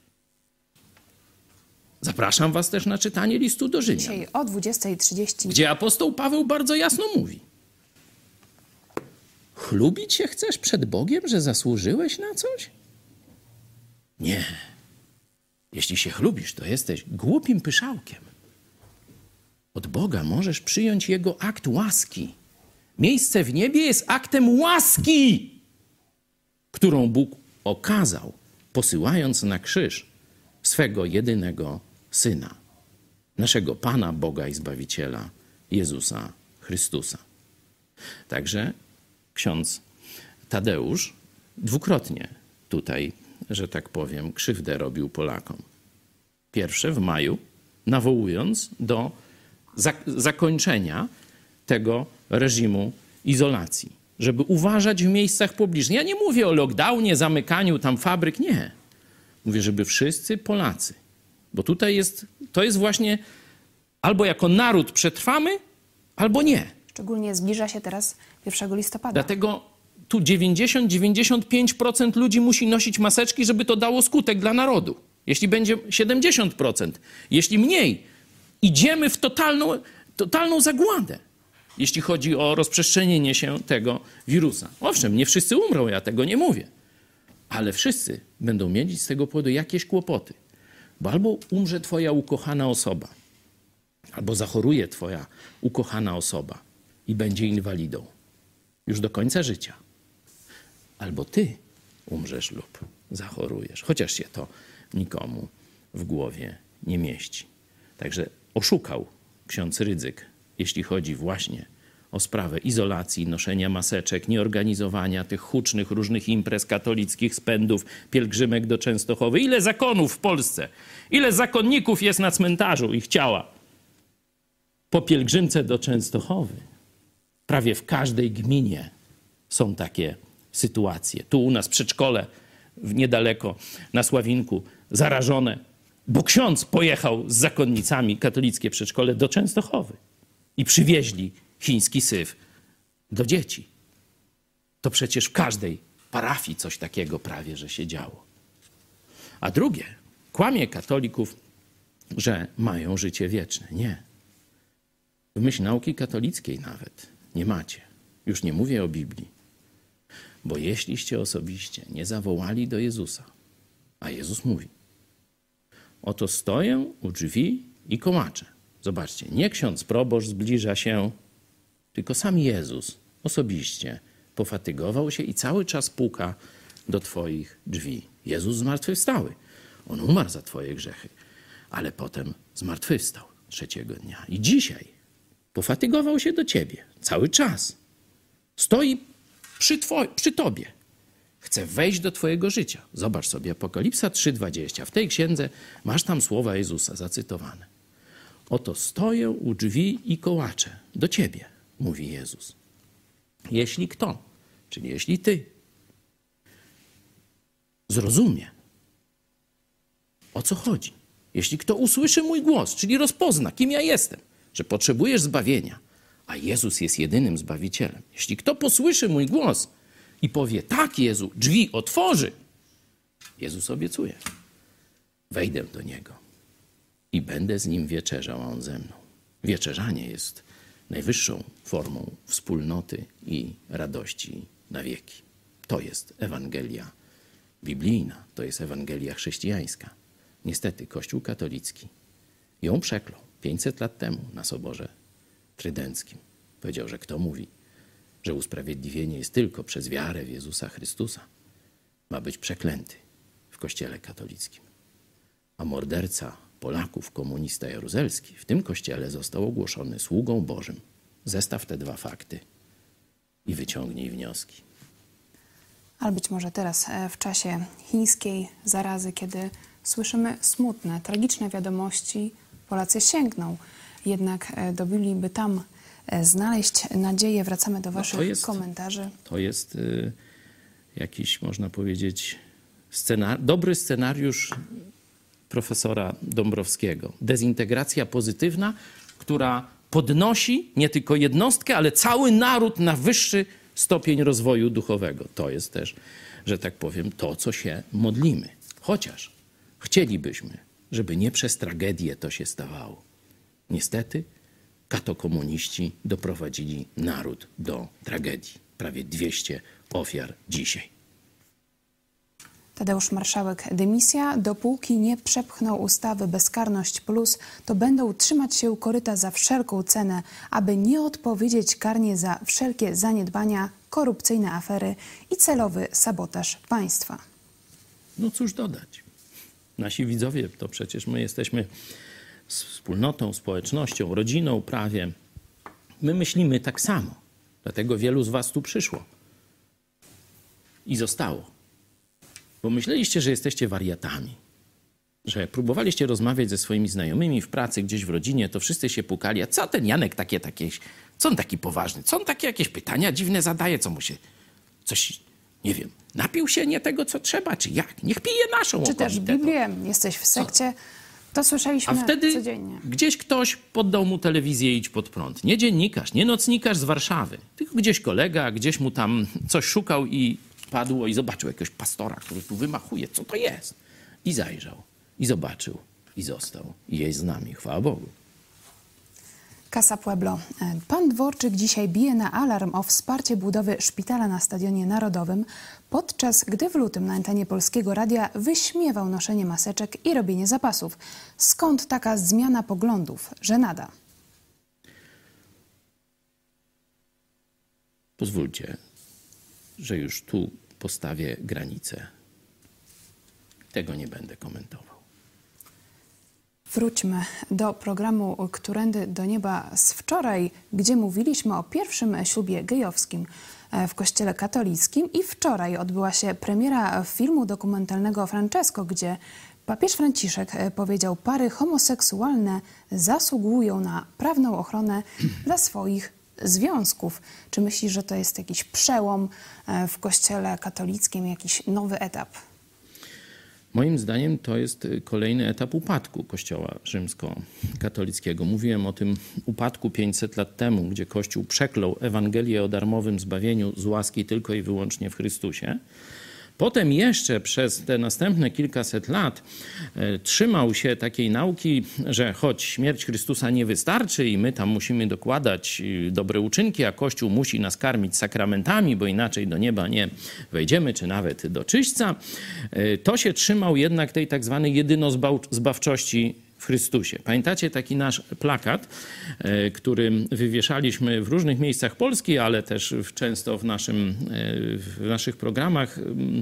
Zapraszam was też na czytanie listu do Rzymian. Dzisiaj o dwudziestej trzydzieści. Gdzie apostoł Paweł bardzo jasno mówi. Chlubić się chcesz przed Bogiem, że zasłużyłeś na coś? Nie. Jeśli się chlubisz, to jesteś głupim pyszałkiem. Od Boga możesz przyjąć Jego akt łaski. Miejsce w niebie jest aktem łaski, którą Bóg okazał, posyłając na krzyż swego jedynego Syna, naszego Pana, Boga i Zbawiciela, Jezusa Chrystusa. Także ksiądz Tadeusz dwukrotnie tutaj, że tak powiem, krzywdę robił Polakom. Pierwsze w maju, nawołując do zakończenia tego reżimu izolacji, żeby uważać w miejscach publicznych. Ja nie mówię o lockdownie, zamykaniu tam fabryk, nie. Mówię, żeby wszyscy Polacy, bo tutaj jest, to jest właśnie albo jako naród przetrwamy, albo nie. Szczególnie zbliża się teraz pierwszego listopada. Dlatego tu dziewięćdziesiąt do dziewięćdziesięciu pięciu procent ludzi musi nosić maseczki, żeby to dało skutek dla narodu. Jeśli będzie siedemdziesiąt procent, jeśli mniej, idziemy w totalną, totalną zagładę, jeśli chodzi o rozprzestrzenienie się tego wirusa. Owszem, nie wszyscy umrą, ja tego nie mówię, ale wszyscy będą mieć z tego powodu jakieś kłopoty. Bo albo umrze twoja ukochana osoba, albo zachoruje twoja ukochana osoba i będzie inwalidą już do końca życia. Albo ty umrzesz lub zachorujesz, chociaż się to nikomu w głowie nie mieści. Także oszukał ksiądz Rydzyk, jeśli chodzi właśnie o sprawę izolacji, noszenia maseczek, nieorganizowania tych hucznych różnych imprez katolickich, spędów, pielgrzymek do Częstochowy. Ile zakonów w Polsce, ile zakonników jest na cmentarzu ich ciała po pielgrzymce do Częstochowy. Prawie w każdej gminie są takie sytuacje. Tu u nas przedszkole niedaleko na Sławinku zarażone, bo ksiądz pojechał z zakonnicami, katolickie przedszkole, do Częstochowy i przywieźli chiński syf do dzieci. To przecież w każdej parafii coś takiego prawie, że się działo. A drugie, kłamie katolików, że mają życie wieczne. Nie. W myśl nauki katolickiej nawet nie macie. Już nie mówię o Biblii. Bo jeśliście osobiście nie zawołali do Jezusa, a Jezus mówi, oto stoję u drzwi i kołaczę. Zobaczcie, nie ksiądz proboszcz zbliża się, tylko sam Jezus osobiście pofatygował się i cały czas puka do twoich drzwi. Jezus zmartwychwstały. On umarł za twoje grzechy, ale potem zmartwychwstał trzeciego dnia. I dzisiaj pofatygował się do ciebie cały czas. Stoi przy, two- przy tobie. Chce wejść do twojego życia. Zobacz sobie Apokalipsa trzy dwadzieścia. W tej księdze masz tam słowa Jezusa zacytowane. Oto stoję u drzwi i kołaczę do ciebie, mówi Jezus. Jeśli kto, czyli jeśli ty, zrozumie, o co chodzi. Jeśli kto usłyszy mój głos, czyli rozpozna, kim ja jestem, że potrzebujesz zbawienia, a Jezus jest jedynym Zbawicielem. Jeśli kto posłyszy mój głos i powie, tak Jezu, drzwi otworzy, Jezus obiecuje, wejdę do Niego i będę z Nim wieczerzał, a On ze mną. Wieczerzanie jest najwyższą formą wspólnoty i radości na wieki. To jest Ewangelia biblijna, to jest Ewangelia chrześcijańska. Niestety Kościół katolicki ją przeklął pięćset lat temu na Soborze Trydenckim. Powiedział, że kto mówi, że usprawiedliwienie jest tylko przez wiarę w Jezusa Chrystusa, ma być przeklęty w Kościele katolickim. A morderca Polaków, komunista jaruzelski, w tym kościele został ogłoszony sługą Bożym. Zestaw te dwa fakty i wyciągnij wnioski. Ale być może teraz, w czasie chińskiej zarazy, kiedy słyszymy smutne, tragiczne wiadomości, Polacy sięgną jednak do Biblii, by tam znaleźć nadzieję. Wracamy do waszych no to jest, komentarzy. To jest y, jakiś, można powiedzieć, scenar- dobry scenariusz profesora Dąbrowskiego. Dezintegracja pozytywna, która podnosi nie tylko jednostkę, ale cały naród na wyższy stopień rozwoju duchowego. To jest też, że tak powiem, to, co się modlimy. Chociaż chcielibyśmy, żeby nie przez tragedię to się stawało. Niestety katokomuniści doprowadzili naród do tragedii. Prawie dwieście ofiar dzisiaj. Tadeusz Marszałek, dymisja. Dopóki nie przepchną ustawy Bezkarność Plus, to będą trzymać się u koryta za wszelką cenę, aby nie odpowiedzieć karnie za wszelkie zaniedbania, korupcyjne afery i celowy sabotaż państwa. No cóż dodać. Nasi widzowie, to przecież my jesteśmy wspólnotą, społecznością, rodziną prawie. My myślimy tak samo. Dlatego wielu z was tu przyszło i zostało. Bo myśleliście, że jesteście wariatami. Że jak próbowaliście rozmawiać ze swoimi znajomymi w pracy, gdzieś w rodzinie, to wszyscy się pukali. A co ten Janek takie, takie, co on taki poważny? Co on takie jakieś pytania dziwne zadaje? Co mu się, coś, nie wiem, napił się nie tego, co trzeba, czy jak? Niech pije naszą Czy też okomitę. Biblię, jesteś w sekcie, to słyszeliśmy A wtedy codziennie. gdzieś ktoś poddał mu telewizję Idź Pod Prąd. Nie dziennikarz, nie nocnikarz z Warszawy, tylko gdzieś kolega, gdzieś mu tam coś szukał i padło i zobaczył jakiegoś pastora, który tu wymachuje. Co to jest? I zajrzał, i zobaczył, i został. I jest z nami, chwała Bogu. Casa Pueblo. Pan Dworczyk dzisiaj bije na alarm o wsparcie budowy szpitala na Stadionie Narodowym, podczas gdy w lutym na antenie Polskiego Radia wyśmiewał noszenie maseczek i robienie zapasów. Skąd taka zmiana poglądów? Żenada. Pozwólcie, że już tu postawię granicę. Tego nie będę komentował. Wróćmy do programu Którędy do Nieba z wczoraj, gdzie mówiliśmy o pierwszym ślubie gejowskim w Kościele katolickim i wczoraj odbyła się premiera filmu dokumentalnego Francesco, gdzie papież Franciszek powiedział, pary homoseksualne zasługują na prawną ochronę dla swoich związków. Czy myślisz, że to jest jakiś przełom w Kościele katolickim, jakiś nowy etap? Moim zdaniem to jest kolejny etap upadku Kościoła rzymskokatolickiego. Mówiłem o tym upadku pięćset lat temu, gdzie Kościół przeklął Ewangelię o darmowym zbawieniu z łaski tylko i wyłącznie w Chrystusie. Potem jeszcze przez te następne kilkaset lat e, trzymał się takiej nauki, że choć śmierć Chrystusa nie wystarczy i my tam musimy dokładać dobre uczynki, a Kościół musi nas karmić sakramentami, bo inaczej do nieba nie wejdziemy, czy nawet do czyśćca, e, to się trzymał jednak tej tak zwanej jedynozbawczości w Chrystusie. Pamiętacie taki nasz plakat, który wywieszaliśmy w różnych miejscach Polski, ale też często w, naszym, w naszych programach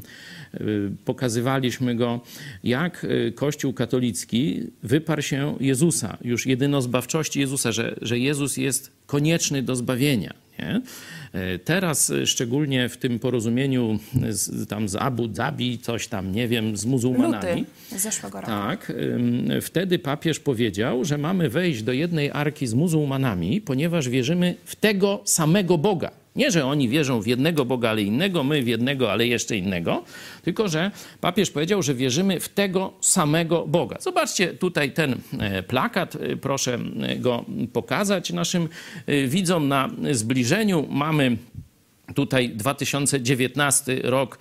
pokazywaliśmy go, jak Kościół katolicki wyparł się Jezusa, już jedynozbawczości Jezusa, że, że Jezus jest konieczny do zbawienia. Nie? Teraz szczególnie w tym porozumieniu z, tam z Abu Dhabi, coś tam, nie wiem, z muzułmanami. Luty zeszłego roku. Tak. Wtedy papież powiedział, że mamy wejść do jednej arki z muzułmanami, ponieważ wierzymy w tego samego Boga. Nie, że oni wierzą w jednego Boga, ale innego, my w jednego, ale jeszcze innego, tylko że papież powiedział, że wierzymy w tego samego Boga. Zobaczcie tutaj ten plakat, proszę go pokazać naszym widzom na zbliżeniu. Mamy tutaj dwa tysiące dziewiętnasty rok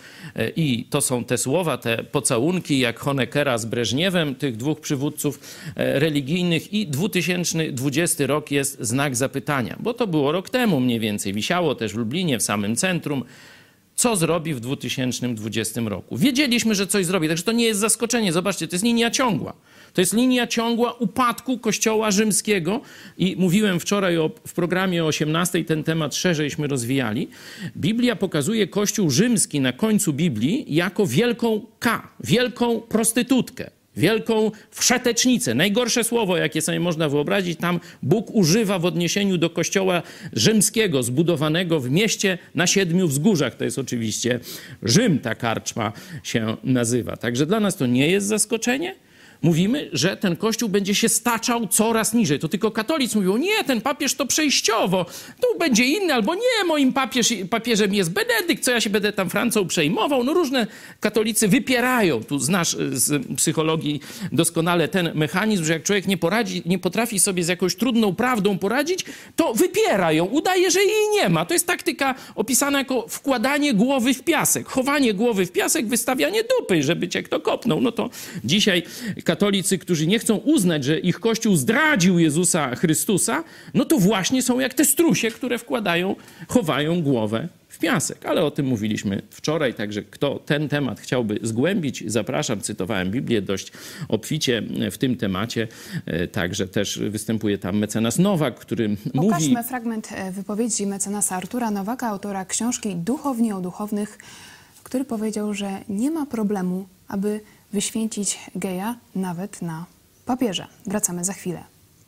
i to są te słowa, te pocałunki jak Honeckera z Breżniewem, tych dwóch przywódców religijnych, i dwa tysiące dwudziesty rok jest znak zapytania, bo to było rok temu mniej więcej, wisiało też w Lublinie, w samym centrum. Co zrobi w dwa tysiące dwudziestym roku? Wiedzieliśmy, że coś zrobi, także to nie jest zaskoczenie. Zobaczcie, to jest linia ciągła. To jest linia ciągła upadku Kościoła rzymskiego i mówiłem wczoraj o, w programie o osiemnastej, ten temat szerzejśmy rozwijali. Biblia pokazuje Kościół rzymski na końcu Biblii jako wielką K, wielką prostytutkę. Wielką wszetecznicę. Najgorsze słowo, jakie sobie można wyobrazić, tam Bóg używa w odniesieniu do kościoła rzymskiego, zbudowanego w mieście na siedmiu wzgórzach. To jest oczywiście Rzym, ta karczma się nazywa. Także dla nas to nie jest zaskoczenie. Mówimy, że ten Kościół będzie się staczał coraz niżej. To tylko katolicy mówią, nie, ten papież to przejściowo, tu będzie inny, albo nie, moim papież, papieżem jest Benedykt, co ja się będę tam Francją przejmował. No różne katolicy wypierają, tu znasz z psychologii doskonale ten mechanizm, że jak człowiek nie poradzi, nie potrafi sobie z jakąś trudną prawdą poradzić, to wypiera ją, udaje, że jej nie ma. To jest taktyka opisana jako wkładanie głowy w piasek, chowanie głowy w piasek, wystawianie dupy, żeby cię kto kopnął. No to dzisiaj katolicy, którzy nie chcą uznać, że ich Kościół zdradził Jezusa Chrystusa, no to właśnie są jak te strusie, które wkładają, chowają głowę w piasek. Ale o tym mówiliśmy wczoraj, także kto ten temat chciałby zgłębić, zapraszam, cytowałem Biblię dość obficie w tym temacie. Także też występuje tam mecenas Nowak, który Pokażmy mówi... Pokażmy fragment wypowiedzi mecenasa Artura Nowaka, autora książki Duchowni o duchownych, który powiedział, że nie ma problemu, aby wyświęcić geja nawet na papieża. Wracamy za chwilę.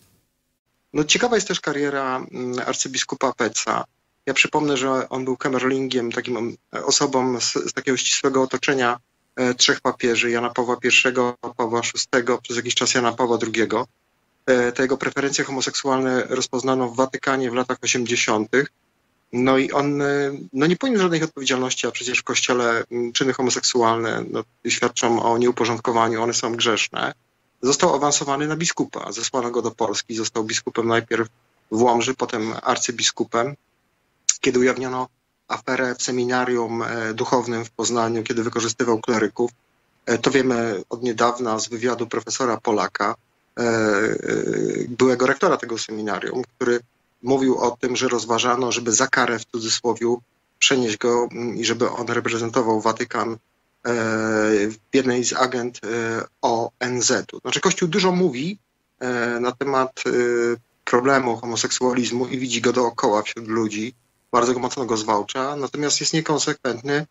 No, ciekawa jest też kariera arcybiskupa Peca. Ja przypomnę, że on był kamerlingiem, takim osobą z, z takiego ścisłego otoczenia e, trzech papieży, Jana Pawła pierwszego, Pawła szóstego, przez jakiś czas Jana Pawła drugiego. E, te jego preferencje homoseksualne rozpoznano w Watykanie w latach osiemdziesiątych. No i on no nie poniósł żadnej odpowiedzialności, a przecież w Kościele czyny homoseksualne no, świadczą o nieuporządkowaniu, one są grzeszne. Został awansowany na biskupa, zesłano go do Polski, został biskupem najpierw w Łomży, potem arcybiskupem. Kiedy ujawniono aferę w seminarium duchownym w Poznaniu, kiedy wykorzystywał kleryków, to wiemy od niedawna z wywiadu profesora Polaka, byłego rektora tego seminarium, który mówił o tym, że rozważano, żeby za karę w cudzysłowie przenieść go i żeby on reprezentował Watykan w jednej z agent O N Z-u. Znaczy Kościół dużo mówi na temat problemu homoseksualizmu i widzi go dookoła wśród ludzi, bardzo go mocno go zwalcza, natomiast jest niekonsekwentny,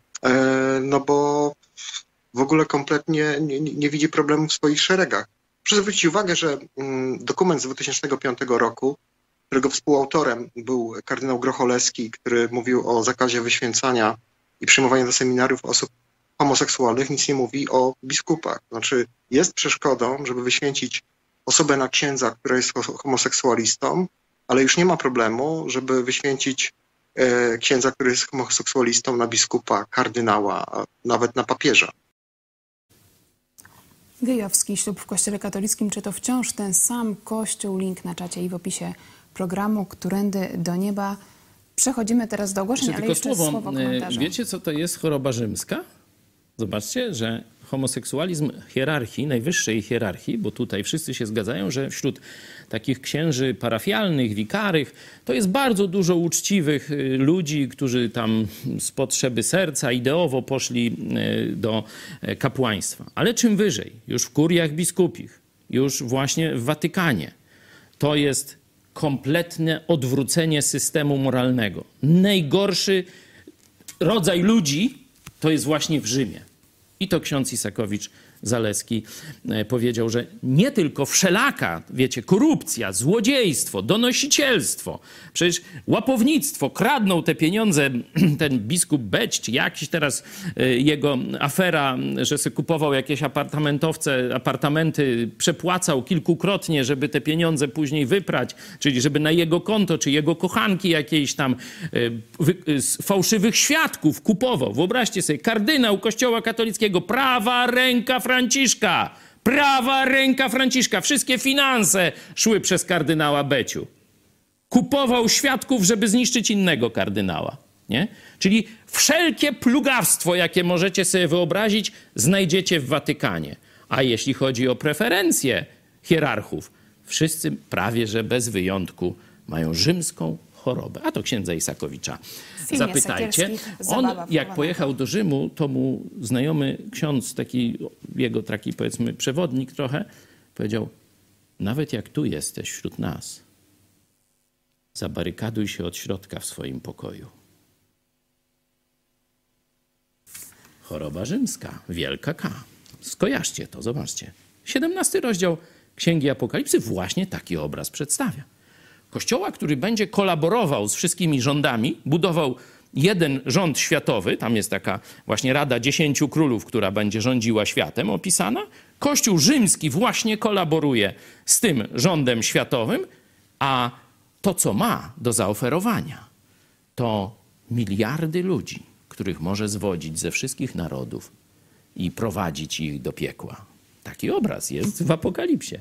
no bo w ogóle kompletnie nie, nie widzi problemu w swoich szeregach. Proszę zwrócić uwagę, że dokument z dwa tysiące piątego roku, którego współautorem był kardynał Grocholeski, który mówił o zakazie wyświęcania i przyjmowania do seminariów osób homoseksualnych, nic nie mówi o biskupach. Znaczy jest przeszkodą, żeby wyświęcić osobę na księdza, która jest homoseksualistą, ale już nie ma problemu, żeby wyświęcić e, księdza, który jest homoseksualistą, na biskupa, kardynała, a nawet na papieża. Gejowski ślub w Kościele katolickim, czy to wciąż ten sam Kościół? Link na czacie i w opisie programu Którędy do Nieba. Przechodzimy teraz do ogłoszeń, Jeszcze ale tylko jeszcze słowo, słowo komentarza. Wiecie, co to jest choroba rzymska? Zobaczcie, że homoseksualizm hierarchii, najwyższej hierarchii, bo tutaj wszyscy się zgadzają, że wśród takich księży parafialnych, wikarych, to jest bardzo dużo uczciwych ludzi, którzy tam z potrzeby serca ideowo poszli do kapłaństwa. Ale czym wyżej, już w kuriach biskupich, już właśnie w Watykanie. To jest kompletne odwrócenie systemu moralnego. Najgorszy rodzaj ludzi to jest właśnie w Rzymie. I to ksiądz Isakowicz-Zaleski powiedział, że nie tylko wszelaka, wiecie, korupcja, złodziejstwo, donosicielstwo, przecież łapownictwo, kradną te pieniądze, ten biskup Beć, czy jakiś teraz jego afera, że sobie kupował jakieś apartamentowce, apartamenty, przepłacał kilkukrotnie, żeby te pieniądze później wyprać, czyli żeby na jego konto, czy jego kochanki jakiejś tam fałszywych świadków kupował. Wyobraźcie sobie, kardynał Kościoła katolickiego, prawa ręka Franciszka, prawa ręka Franciszka, wszystkie finanse szły przez kardynała Beciu. Kupował świadków, żeby zniszczyć innego kardynała, nie? Czyli wszelkie plugawstwo, jakie możecie sobie wyobrazić, znajdziecie w Watykanie. A jeśli chodzi o preferencje hierarchów, wszyscy prawie że bez wyjątku mają rzymską chorobę. A to księdza Isakowicza zapytajcie. On jak pojechał do Rzymu, to mu znajomy ksiądz, taki jego taki powiedzmy przewodnik trochę, powiedział: nawet jak tu jesteś wśród nas, zabarykaduj się od środka w swoim pokoju. Choroba rzymska, wielka K. Skojarzcie to, zobaczcie. siedemnasty rozdział Księgi Apokalipsy właśnie taki obraz przedstawia. Kościoła, który będzie kolaborował z wszystkimi rządami, budował jeden rząd światowy, tam jest taka właśnie Rada Dziesięciu Królów, która będzie rządziła światem opisana. Kościół rzymski właśnie kolaboruje z tym rządem światowym, a to, co ma do zaoferowania, to miliardy ludzi, których może zwodzić ze wszystkich narodów i prowadzić ich do piekła. Taki obraz jest w Apokalipsie.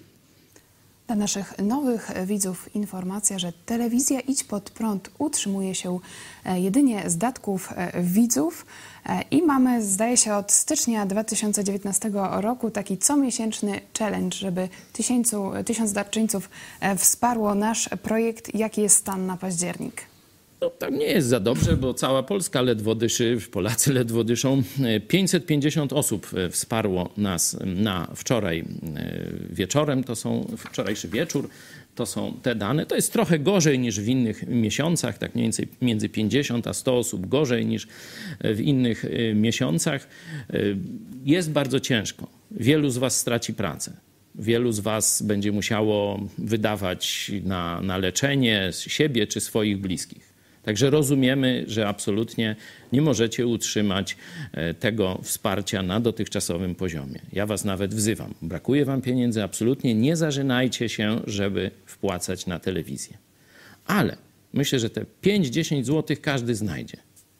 Dla naszych nowych widzów informacja, że telewizja Idź Pod Prąd utrzymuje się jedynie z datków widzów i mamy, zdaje się, od stycznia dwa tysiące dziewiętnastego roku taki comiesięczny challenge, żeby tysiącu, tysiąc darczyńców wsparło nasz projekt. Jaki jest stan na październik? No, tam nie jest za dobrze, bo cała Polska ledwo dyszy, Polacy ledwo dyszą. pięćset pięćdziesiąt osób wsparło nas na wczoraj wieczorem, to są wczorajszy wieczór, to są te dane. To jest trochę gorzej niż w innych miesiącach, tak mniej więcej między pięćdziesiąt a sto osób gorzej niż w innych miesiącach. Jest bardzo ciężko. Wielu z was straci pracę. Wielu z was będzie musiało wydawać na, na leczenie siebie czy swoich bliskich. Także rozumiemy, że absolutnie nie możecie utrzymać tego wsparcia na dotychczasowym poziomie. Ja was nawet wzywam. Brakuje wam pieniędzy, absolutnie nie zażynajcie się, żeby wpłacać na telewizję. Ale myślę, że te pięć dziesięć złotych każdy znajdzie.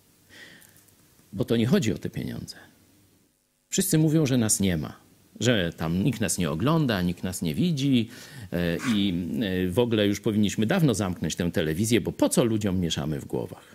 Bo to nie chodzi o te pieniądze. Wszyscy mówią, że nas nie ma. Że tam nikt nas nie ogląda, nikt nas nie widzi i w ogóle już powinniśmy dawno zamknąć tę telewizję, bo po co ludziom mieszamy w głowach?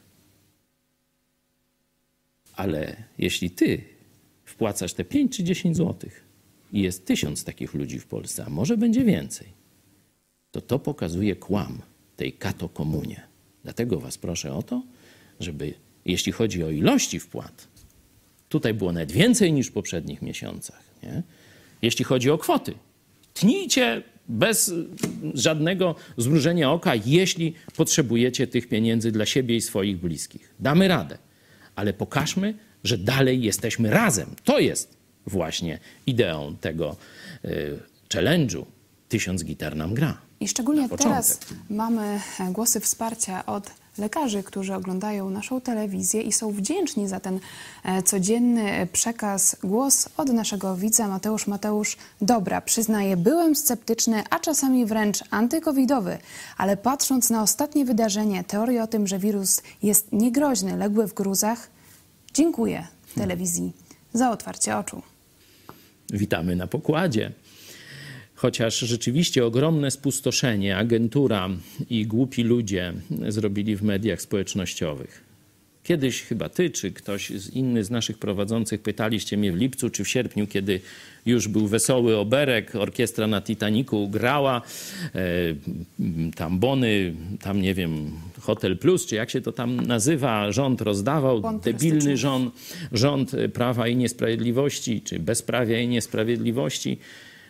Ale jeśli ty wpłacasz te pięć czy dziesięć złotych i jest tysiąc takich ludzi w Polsce, a może będzie więcej, to to pokazuje kłam tej katokomunie. Dlatego was proszę o to, żeby jeśli chodzi o ilości wpłat, tutaj było nawet więcej niż w poprzednich miesiącach, nie? Jeśli chodzi o kwoty, tnijcie bez żadnego zmrużenia oka, jeśli potrzebujecie tych pieniędzy dla siebie i swoich bliskich. Damy radę, ale pokażmy, że dalej jesteśmy razem. To jest właśnie ideą tego y, challenge'u. Tysiąc gitar nam gra. I szczególnie teraz mamy głosy wsparcia od lekarzy, którzy oglądają naszą telewizję i są wdzięczni za ten codzienny przekaz. Głos od naszego widza Mateusz Mateusz. Dobra, przyznaję, byłem sceptyczny, a czasami wręcz antykowidowy, ale patrząc na ostatnie wydarzenie, teorię o tym, że wirus jest niegroźny, legły w gruzach, dziękuję telewizji za otwarcie oczu. Witamy na pokładzie. Chociaż rzeczywiście ogromne spustoszenie agentura i głupi ludzie zrobili w mediach społecznościowych. Kiedyś chyba ty, czy ktoś z inny z naszych prowadzących pytaliście mnie w lipcu czy w sierpniu, kiedy już był wesoły oberek, orkiestra na Titanicu grała, e, tam bony, tam nie wiem, Hotel Plus, czy jak się to tam nazywa, rząd rozdawał, bon debilny rząd, rząd Prawa i Niesprawiedliwości, czy Bezprawia i Niesprawiedliwości.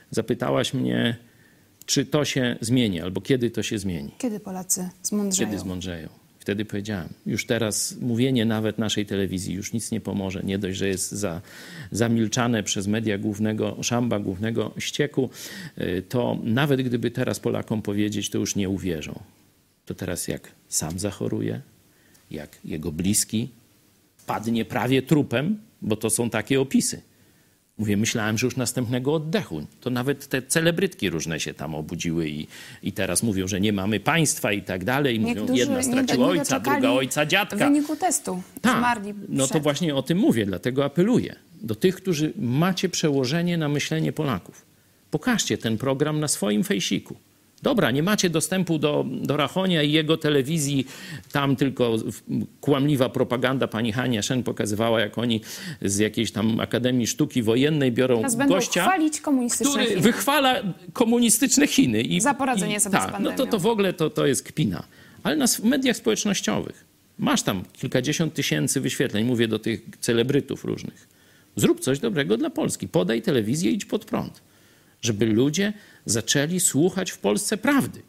Zapytałaś mnie, czy to się zmieni, albo kiedy to się zmieni. Kiedy Polacy zmądrzeją? Kiedy zmądrzeją. Wtedy powiedziałem, już teraz mówienie nawet naszej telewizji już nic nie pomoże. Nie dość, że jest za, zamilczane przez media głównego szamba, głównego ścieku, to nawet gdyby teraz Polakom powiedzieć, to już nie uwierzą. To teraz jak sam zachoruje, jak jego bliski padnie prawie trupem, bo to są takie opisy. Mówię, myślałem, że już następnego oddechu. To nawet te celebrytki różne się tam obudziły i, i teraz mówią, że nie mamy państwa i tak dalej. I mówią, jedna straciła nie ojca, druga ojca, dziadka. W wyniku testu tak, zmarli no przed. to właśnie o tym mówię, dlatego apeluję do tych, którzy macie przełożenie na myślenie Polaków. Pokażcie ten program na swoim fejsiku. Dobra, nie macie dostępu do, do Rachonia i jego telewizji, tam tylko kłamliwa propaganda pani Hania Szen pokazywała, jak oni z jakiejś tam Akademii Sztuki Wojennej biorą Teraz będą gościa, chwalić komunistyczne który Chiny. wychwala komunistyczne Chiny. I, Za poradzenie i, sobie tak, z pandemią. No to, to w ogóle to, to jest kpina. Ale na mediach społecznościowych masz tam kilkadziesiąt tysięcy wyświetleń, mówię do tych celebrytów różnych. Zrób coś dobrego dla Polski. Podaj telewizję, idź pod prąd. Żeby ludzie zaczęli słuchać w Polsce prawdy.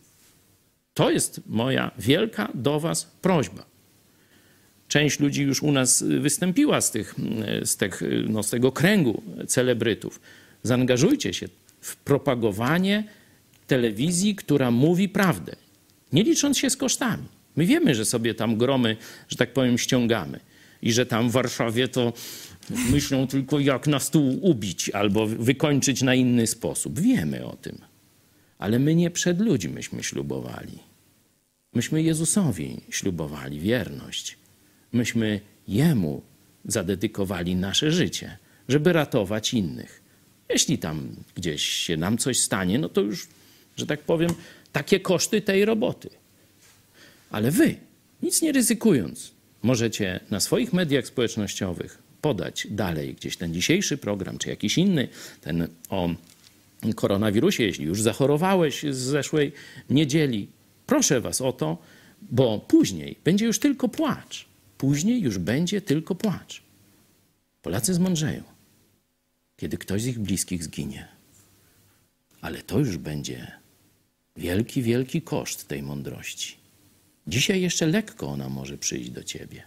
To jest moja wielka do was prośba. Część ludzi już u nas wystąpiła z, tych, z, tych, no, z tego kręgu celebrytów. Zaangażujcie się w propagowanie telewizji, która mówi prawdę, nie licząc się z kosztami. My wiemy, że sobie tam gromy, że tak powiem, ściągamy i że tam w Warszawie to myślą tylko, jak nas tu ubić albo wykończyć na inny sposób. Wiemy o tym. Ale my nie przed ludźmi myśmy ślubowali. Myśmy Jezusowi ślubowali wierność. Myśmy Jemu zadedykowali nasze życie, żeby ratować innych. Jeśli tam gdzieś się nam coś stanie, no to już, że tak powiem, takie koszty tej roboty. Ale wy, nic nie ryzykując, możecie na swoich mediach społecznościowych podać dalej gdzieś ten dzisiejszy program, czy jakiś inny, ten o koronawirusie, jeśli już zachorowałeś z zeszłej niedzieli. Proszę was o to, bo później będzie już tylko płacz. Później już będzie tylko płacz. Polacy zmądrzeją, kiedy ktoś z ich bliskich zginie. Ale to już będzie wielki, wielki koszt tej mądrości. Dzisiaj jeszcze lekko ona może przyjść do ciebie.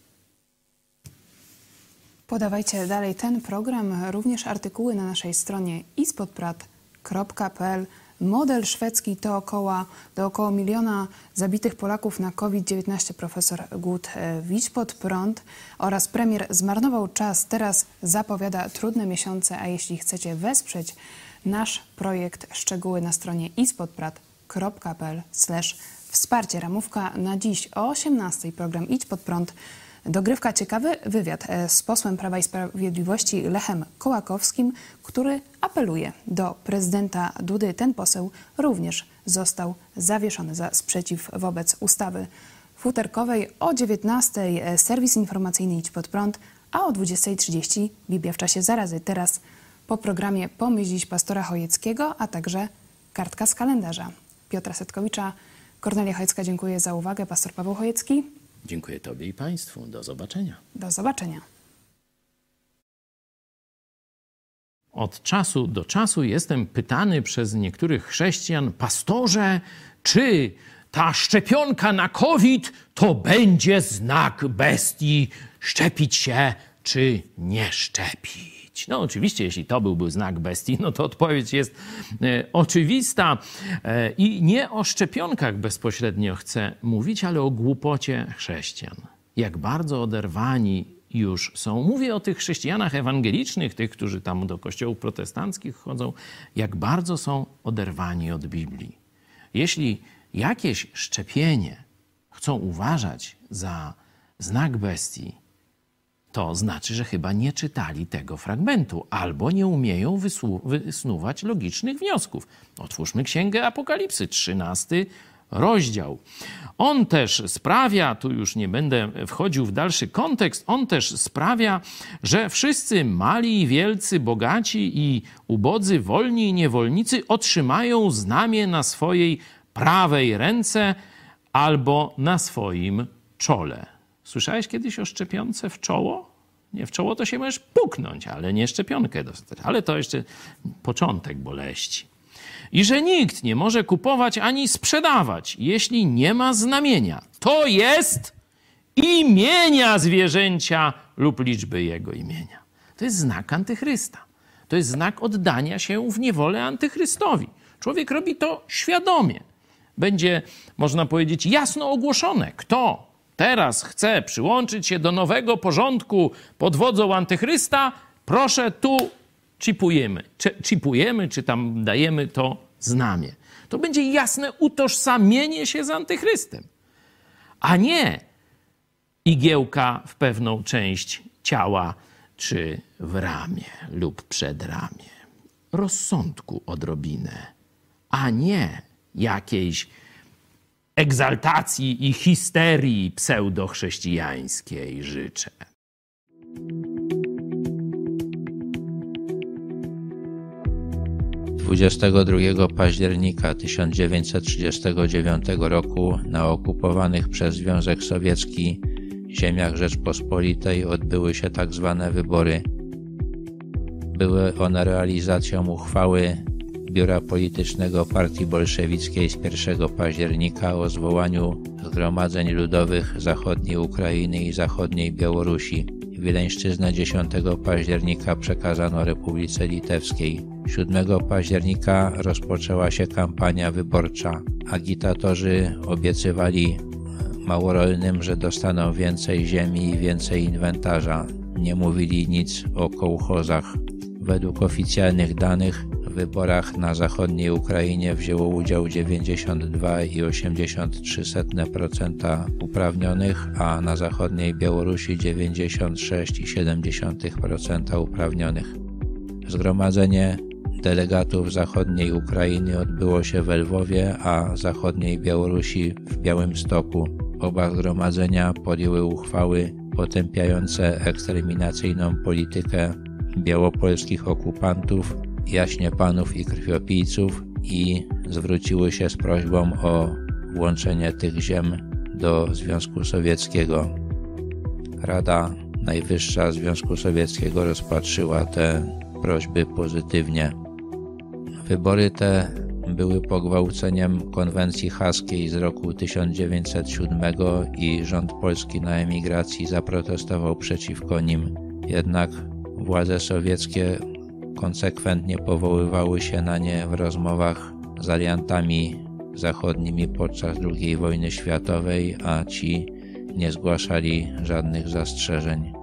Podawajcie dalej ten program, również artykuły na naszej stronie i spodprat kropka p l. Model szwedzki to około, do około miliona zabitych Polaków na COVID dziewiętnaście. Profesor Gut, widź pod prąd oraz premier zmarnował czas, teraz zapowiada trudne miesiące, a jeśli chcecie wesprzeć nasz projekt, szczegóły na stronie i spodprat kropka p l slash wsparcie. Ramówka na dziś o osiemnastej. Program Idź pod prąd. Dogrywka, ciekawy wywiad z posłem Prawa i Sprawiedliwości Lechem Kołakowskim, który apeluje do prezydenta Dudy. Ten poseł również został zawieszony za sprzeciw wobec ustawy futerkowej. O dziewiętnastej serwis informacyjny Idź pod prąd, a o dwudziestej trzydzieści Biblia w czasie zarazy. Teraz po programie Pomyśl dziś pastora Chojeckiego, a także kartka z kalendarza Piotra Setkowicza. Kornelia Chojecka, dziękuję za uwagę. Pastor Paweł Chojecki. Dziękuję tobie i państwu. Do zobaczenia. Do zobaczenia. Od czasu do czasu jestem pytany przez niektórych chrześcijan: pastorze, czy ta szczepionka na COVID to będzie znak bestii? Szczepić się czy nie szczepić? No oczywiście, jeśli to byłby znak bestii, no to odpowiedź jest e, oczywista. E, I nie o szczepionkach bezpośrednio chcę mówić, ale o głupocie chrześcijan. Jak bardzo oderwani już są. Mówię o tych chrześcijanach ewangelicznych, tych, którzy tam do kościołów protestanckich chodzą, jak bardzo są oderwani od Biblii. Jeśli jakieś szczepienie chcą uważać za znak bestii, to znaczy, że chyba nie czytali tego fragmentu albo nie umieją wysnuwać logicznych wniosków. Otwórzmy Księgę Apokalipsy, trzynasty rozdział. On też sprawia, tu już nie będę wchodził w dalszy kontekst, on też sprawia, że wszyscy mali i wielcy, bogaci i ubodzy, wolni i niewolnicy otrzymają znamię na swojej prawej ręce albo na swoim czole. Słyszałeś kiedyś o szczepionce w czoło? Nie, w czoło to się możesz puknąć, ale nie szczepionkę dostać. Ale to jeszcze początek boleści. I że nikt nie może kupować ani sprzedawać, jeśli nie ma znamienia. To jest imienia zwierzęcia lub liczby jego imienia. To jest znak antychrysta. To jest znak oddania się w niewolę antychrystowi. Człowiek robi to świadomie. Będzie, można powiedzieć, jasno ogłoszone, kto teraz chce przyłączyć się do nowego porządku pod wodzą antychrysta, proszę, tu chipujemy. Czy, chipujemy, czy tam dajemy to znamię. To będzie jasne utożsamienie się z antychrystem, a nie igiełka w pewną część ciała, czy w ramię lub przedramię. Rozsądku odrobinę, a nie jakiejś egzaltacji i histerii pseudochrześcijańskiej życzę. dwudziestego drugiego października tysiąc dziewięćset trzydziestego dziewiątego roku na okupowanych przez Związek Sowiecki ziemiach Rzeczpospolitej odbyły się tak zwane wybory. Były one realizacją uchwały Biura Politycznego Partii Bolszewickiej z pierwszego października o zwołaniu zgromadzeń ludowych zachodniej Ukrainy i zachodniej Białorusi. Wileńszczyznę dziesiątego października przekazano Republice Litewskiej. siódmego października rozpoczęła się kampania wyborcza. Agitatorzy obiecywali małorolnym, że dostaną więcej ziemi i więcej inwentarza. Nie mówili nic o kołchozach. Według oficjalnych danych w wyborach na zachodniej Ukrainie wzięło udział dziewięćdziesiąt dwa przecinek osiemdziesiąt trzy procent uprawnionych, a na zachodniej Białorusi dziewięćdziesiąt sześć przecinek siedem procent uprawnionych. Zgromadzenie delegatów zachodniej Ukrainy odbyło się w Lwowie, a zachodniej Białorusi w Białymstoku. Oba zgromadzenia podjęły uchwały potępiające eksterminacyjną politykę białopolskich okupantów, jaśniepanów i krwiopijców i zwróciły się z prośbą o włączenie tych ziem do Związku Sowieckiego. Rada Najwyższa Związku Sowieckiego rozpatrzyła te prośby pozytywnie. Wybory te były pogwałceniem konwencji haskiej z roku tysiąc dziewięćset siódmego i rząd polski na emigracji zaprotestował przeciwko nim. Jednak władze sowieckie konsekwentnie powoływały się na nie w rozmowach z aliantami zachodnimi podczas drugiej wojny światowej, a ci nie zgłaszali żadnych zastrzeżeń.